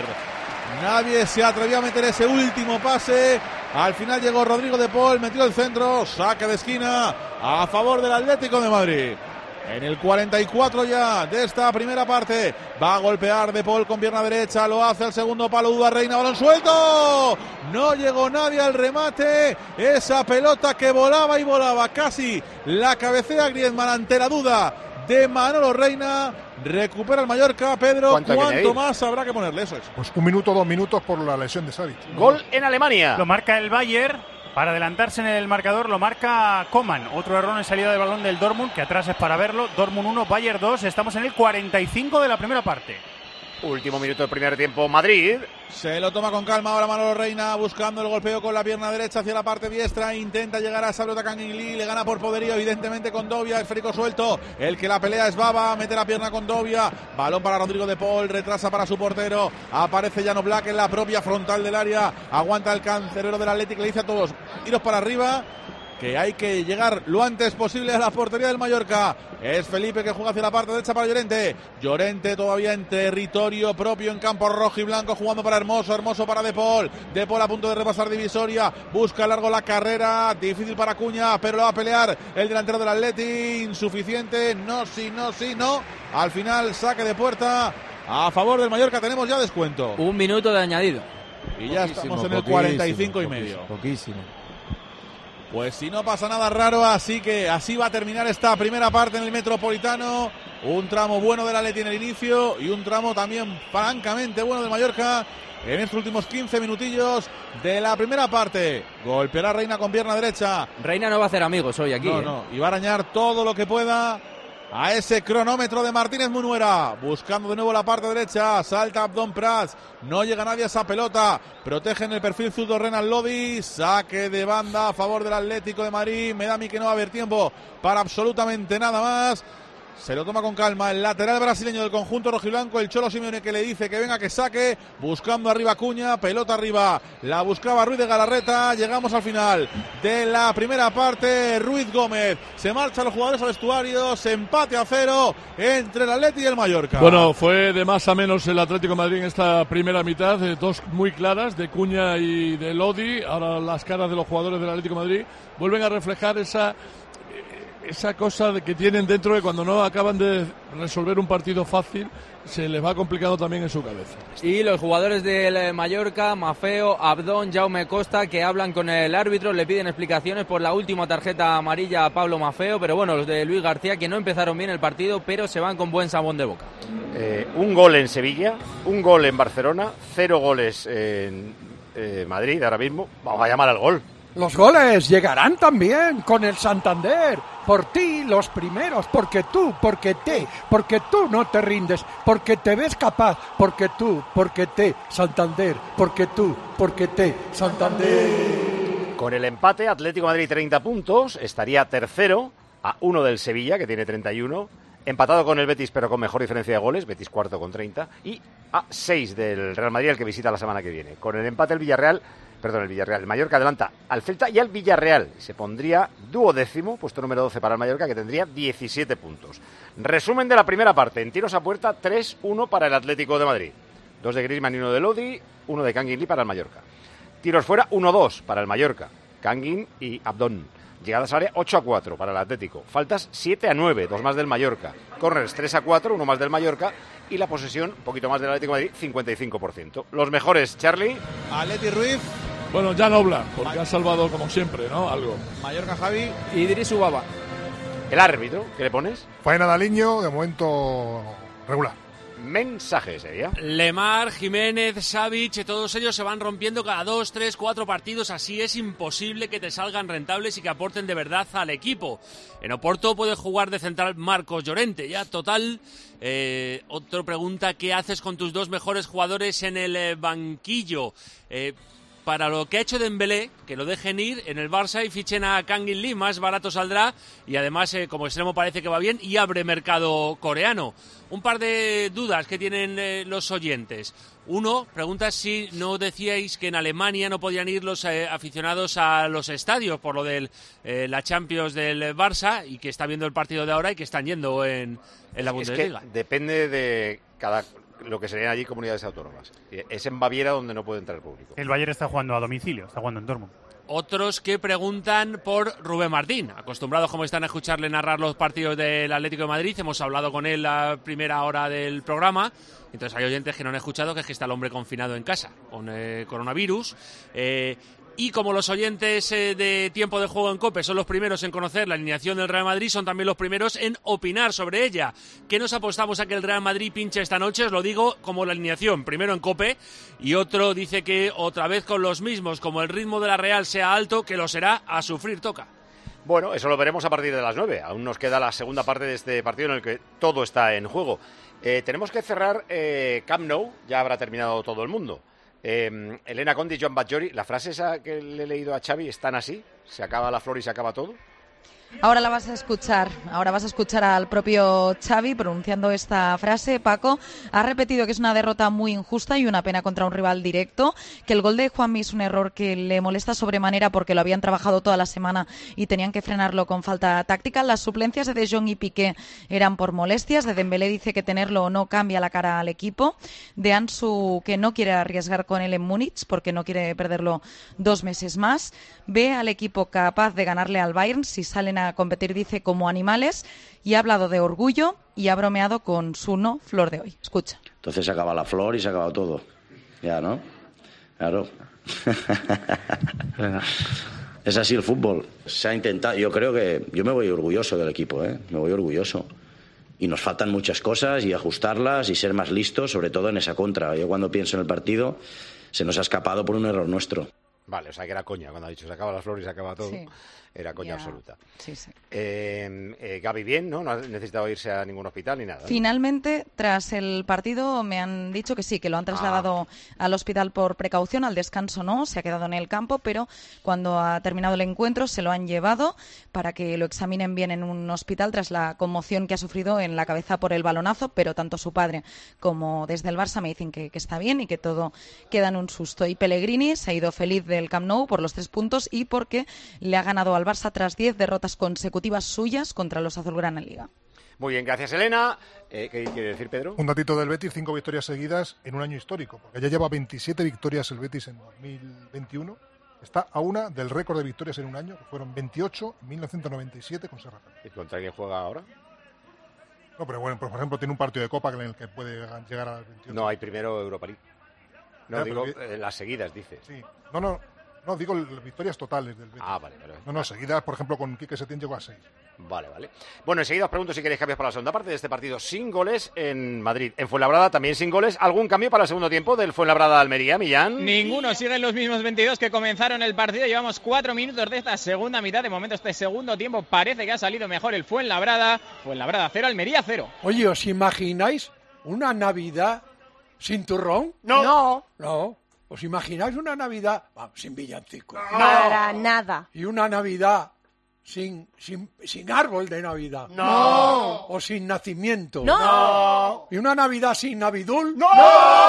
Nadie se atrevió a meter ese último pase. Al final llegó Rodrigo De Paul, metió el centro, saque de esquina a favor del Atlético de Madrid. En el 44 ya de esta primera parte va a golpear De Paul con pierna derecha, lo hace al segundo palo, Duda Reina, balón suelto, no llegó nadie al remate, esa pelota que volaba y volaba, casi la cabecea Griezmann ante la duda de Manolo Reina. Recupera el Mallorca. Pedro, ¿cuánto más habrá que ponerle? Eso es. Pues 1 minuto, 2 minutos por la lesión de Savic. Gol en Alemania. Lo marca el Bayern. Para adelantarse en el marcador lo marca Coman. Otro error en salida de balón del Dortmund, que atrás es para verlo. Dortmund 1, Bayern 2. Estamos en el 45 de la primera parte. Último minuto del primer tiempo, Madrid. Se lo toma con calma ahora Manolo Reina, buscando el golpeo con la pierna derecha hacia la parte diestra. Intenta llegar a esa pelota Kangin Lee, le gana por poderío evidentemente con Dobia, esférico suelto. El que la pelea es Baba, mete la pierna con Dobia. Balón para Rodrigo de Paul, retrasa para su portero. Aparece Jan Oblak en la propia frontal del área. Aguanta el cancerbero del Atlético, le dice a todos, iros para arriba, que hay que llegar lo antes posible a la portería del Mallorca. Es Felipe que juega hacia la parte derecha para Llorente. Llorente todavía en territorio propio, en campo rojo y blanco, jugando para Hermoso. Hermoso para De Paul. De Paul a punto de repasar divisoria. Busca largo la carrera. Difícil para Acuña, pero lo va a pelear el delantero del Atleti. Insuficiente. No. Al final, saque de puerta a favor del Mallorca. Tenemos ya descuento. 1 minuto de añadido. Y ya estamos en el 45 y medio. Poquísimo. Pues si no pasa nada raro, así que así va a terminar esta primera parte en el Metropolitano. Un tramo bueno del Atleti en el inicio y un tramo también francamente bueno del Mallorca en estos últimos 15 minutillos de la primera parte. Golpeará Reina con pierna derecha. Reina no va a hacer amigos hoy aquí. No, y va a arañar todo lo que pueda a ese cronómetro de Martínez Munuera, buscando de nuevo la parte derecha. Salta Abdón Prats, no llega nadie a esa pelota, protege en el perfil zurdo Renan Lodi. Saque de banda a favor del Atlético de Madrid. Me da a mí que no va a haber tiempo para absolutamente nada más. Se lo toma con calma el lateral brasileño del conjunto rojiblanco, el Cholo Simeone, que le dice que venga, que saque, buscando arriba Acuña, pelota arriba, la buscaba Ruiz de Galarreta. Llegamos al final de la primera parte. Ruiz Gómez, se marchan los jugadores al vestuario, se empate a 0 entre el Atleti y el Mallorca. Bueno, fue de más a menos el Atlético de Madrid en esta primera mitad, dos muy claras, de Cuña y de Lodi. Ahora las caras de los jugadores del Atlético de Madrid vuelven a reflejar esa cosa que tienen dentro, que cuando no acaban de resolver un partido fácil se les va complicando también en su cabeza. Y los jugadores del Mallorca, Mafeo, Abdón, Jaume Costa, que hablan con el árbitro, le piden explicaciones por la última tarjeta amarilla a Pablo Mafeo, pero bueno, los de Luis García, que no empezaron bien el partido, pero se van con buen sabón de boca. Un gol en Sevilla, un gol en Barcelona, 0 goles en Madrid ahora mismo. Vamos a llamar al gol. Los goles llegarán también con el Santander. Por ti los primeros, porque tú no te rindes, porque te ves capaz, porque te, Santander, porque te, Santander. Con el empate, Atlético de Madrid 30 puntos, estaría tercero a 1 del Sevilla, que tiene 31, empatado con el Betis, pero con mejor diferencia de goles, Betis cuarto con 30, y a 6 del Real Madrid, el que visita la semana que viene. Con el empate el Mallorca adelanta al Celta y al Villarreal. Se pondría duodécimo, puesto número 12 para el Mallorca, que tendría 17 puntos. Resumen de la primera parte. En tiros a puerta, 3-1 para el Atlético de Madrid. 2 de Griezmann y 1 de Lodi, 1 de Kangin Lee para el Mallorca. Tiros fuera, 1-2 para el Mallorca. Kangin y Abdón. Llegadas al área, 8-4 para el Atlético. Faltas, 7-9, 2 más del Mallorca. Corners, 3-4, 1 más del Mallorca. Y la posesión, un poquito más del Atlético de Madrid, 55%. Los mejores, Charlie. Atleti Ruiz. Bueno, Jan Oblak, porque ha salvado como siempre, ¿no? Algo. Mallorca Javi. Y Idrisu Baba. El árbitro, ¿qué le pones? Faena Daliño, de momento regular. Mensaje sería. Lemar, Jiménez, Savic, todos ellos se van rompiendo cada 2, 3, 4 partidos. Así es imposible que te salgan rentables y que aporten de verdad al equipo. En Oporto puede jugar de central Marcos Llorente. Ya total. Otra pregunta: ¿qué haces con tus 2 mejores jugadores en el banquillo? Para lo que ha hecho Dembélé, que lo dejen ir en el Barça y fichen a Kangin Lee, más barato saldrá, y además como extremo parece que va bien y abre mercado coreano. Un par de dudas que tienen los oyentes. Uno, pregunta si no decíais que en Alemania no podían ir los aficionados a los estadios por lo de la Champions del Barça, y que está viendo el partido de ahora y que están yendo en la Bundesliga. Es que depende de lo que serían allí comunidades autónomas. Es en Baviera donde no puede entrar el público. El Bayern está jugando a domicilio, está jugando en Dortmund. Otros que preguntan por Rubén Martín, acostumbrados como están a escucharle narrar los partidos del Atlético de Madrid. Hemos hablado con él la primera hora del programa. Entonces hay oyentes que no han escuchado, que es que está el hombre confinado en casa con coronavirus. Y como los oyentes de Tiempo de Juego en COPE son los primeros en conocer la alineación del Real Madrid, son también los primeros en opinar sobre ella. ¿Qué nos apostamos a que el Real Madrid pinche esta noche? Os lo digo como la alineación, primero en COPE, y otro dice que otra vez con los mismos, como el ritmo de la Real sea alto, que lo será, a sufrir toca. Bueno, eso lo veremos a partir de las 9. Aún nos queda la segunda parte de este partido en el que todo está en juego. Tenemos que cerrar Camp Nou, ya habrá terminado todo el mundo. Elena Conde y Joan Batllori, la frase esa que le he leído a Xavi, ¿están así? ¿Se acaba la flor y se acaba todo? Ahora vas a escuchar al propio Xavi pronunciando esta frase. Paco ha repetido que es una derrota muy injusta y una pena contra un rival directo, que el gol de Juanmi es un error que le molesta sobremanera porque lo habían trabajado toda la semana y tenían que frenarlo con falta táctica. Las suplencias de De Jong y Piqué eran por molestias. De Dembélé dice que tenerlo o no cambia la cara al equipo. De Ansu, que no quiere arriesgar con él en Múnich porque no quiere perderlo 2 meses más. Ve al equipo capaz de ganarle al Bayern si salen a competir, dice, como animales, y ha hablado de orgullo y ha bromeado con su no flor de hoy. Escucha. Entonces se acaba la flor y se acaba todo. Ya, ¿no? Claro. Es así el fútbol. Se ha intentado. Yo creo que yo me voy orgulloso del equipo, ¿eh? Me voy orgulloso. Y nos faltan muchas cosas y ajustarlas y ser más listos, sobre todo en esa contra. Yo cuando pienso en el partido, se nos ha escapado por un error nuestro. Vale, o sea que era coña cuando ha dicho se acaba la flor y se acaba todo. Sí. Era coña absoluta. Sí, sí. Gaby bien, ¿no? No ha necesitado irse a ningún hospital ni nada, ¿no? Finalmente, tras el partido, me han dicho que sí, que lo han trasladado al hospital por precaución, al descanso no, se ha quedado en el campo, pero cuando ha terminado el encuentro se lo han llevado para que lo examinen bien en un hospital tras la conmoción que ha sufrido en la cabeza por el balonazo, pero tanto su padre como desde el Barça me dicen que está bien y que todo queda en un susto. Y Pellegrini se ha ido feliz del Camp Nou por los 3 puntos y porque le ha ganado al Barça tras 10 derrotas consecutivas suyas contra los azulgrana en Liga. Muy bien, gracias Elena. ¿Qué quiere decir Pedro? Un datito del Betis, 5 victorias seguidas en un año histórico, porque ya lleva 27 victorias el Betis en 2021. Está a una del récord de victorias en un año, que fueron 28 en 1997 con Serra. ¿Y contra quién juega ahora? No, pero bueno, por ejemplo, tiene un partido de Copa en el que puede llegar a las 28. No, hay primero Europa League. No, digo las seguidas, dice. Sí, no, digo las victorias totales del Betis. Vale. No, seguidas, por ejemplo, con Quique Setién llegó a 6. Vale. Bueno, enseguida os pregunto si queréis cambios para la segunda parte de este partido sin goles en Madrid. En Fuenlabrada también sin goles. ¿Algún cambio para el segundo tiempo del Fuenlabrada-Almería, Millán? Ninguno, siguen los mismos 22 que comenzaron el partido. Llevamos 4 minutos de esta segunda mitad. De momento este segundo tiempo parece que ha salido mejor el Fuenlabrada. Fuenlabrada 0, Almería 0. Oye, ¿os imagináis una Navidad sin turrón? No. ¿Os imagináis una Navidad sin villancicos? Para nada. Y una Navidad sin árbol de Navidad. No. O sin nacimiento. No. Y una Navidad sin Navidul. No,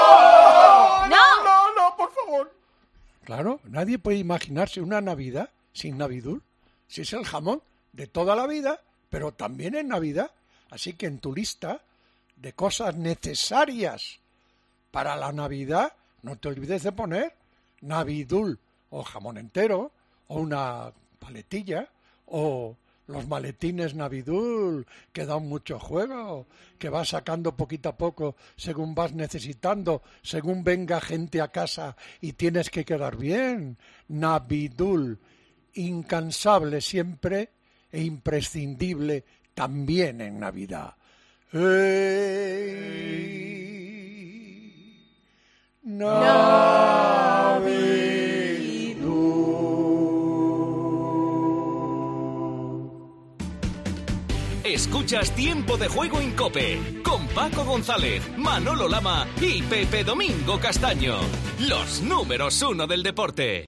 por favor. Claro, nadie puede imaginarse una Navidad sin Navidul. Si es el jamón de toda la vida, pero también en Navidad. Así que en tu lista de cosas necesarias para la Navidad, no te olvides de poner Navidul, o jamón entero, o una paletilla, o los maletines Navidul, que dan mucho juego, que vas sacando poquito a poco según vas necesitando, según venga gente a casa y tienes que quedar bien. Navidul, incansable siempre e imprescindible también en Navidad. Escuchas Tiempo de Juego en COPE con Paco González, Manolo Lama y Pepe Domingo Castaño, los números 1 del deporte.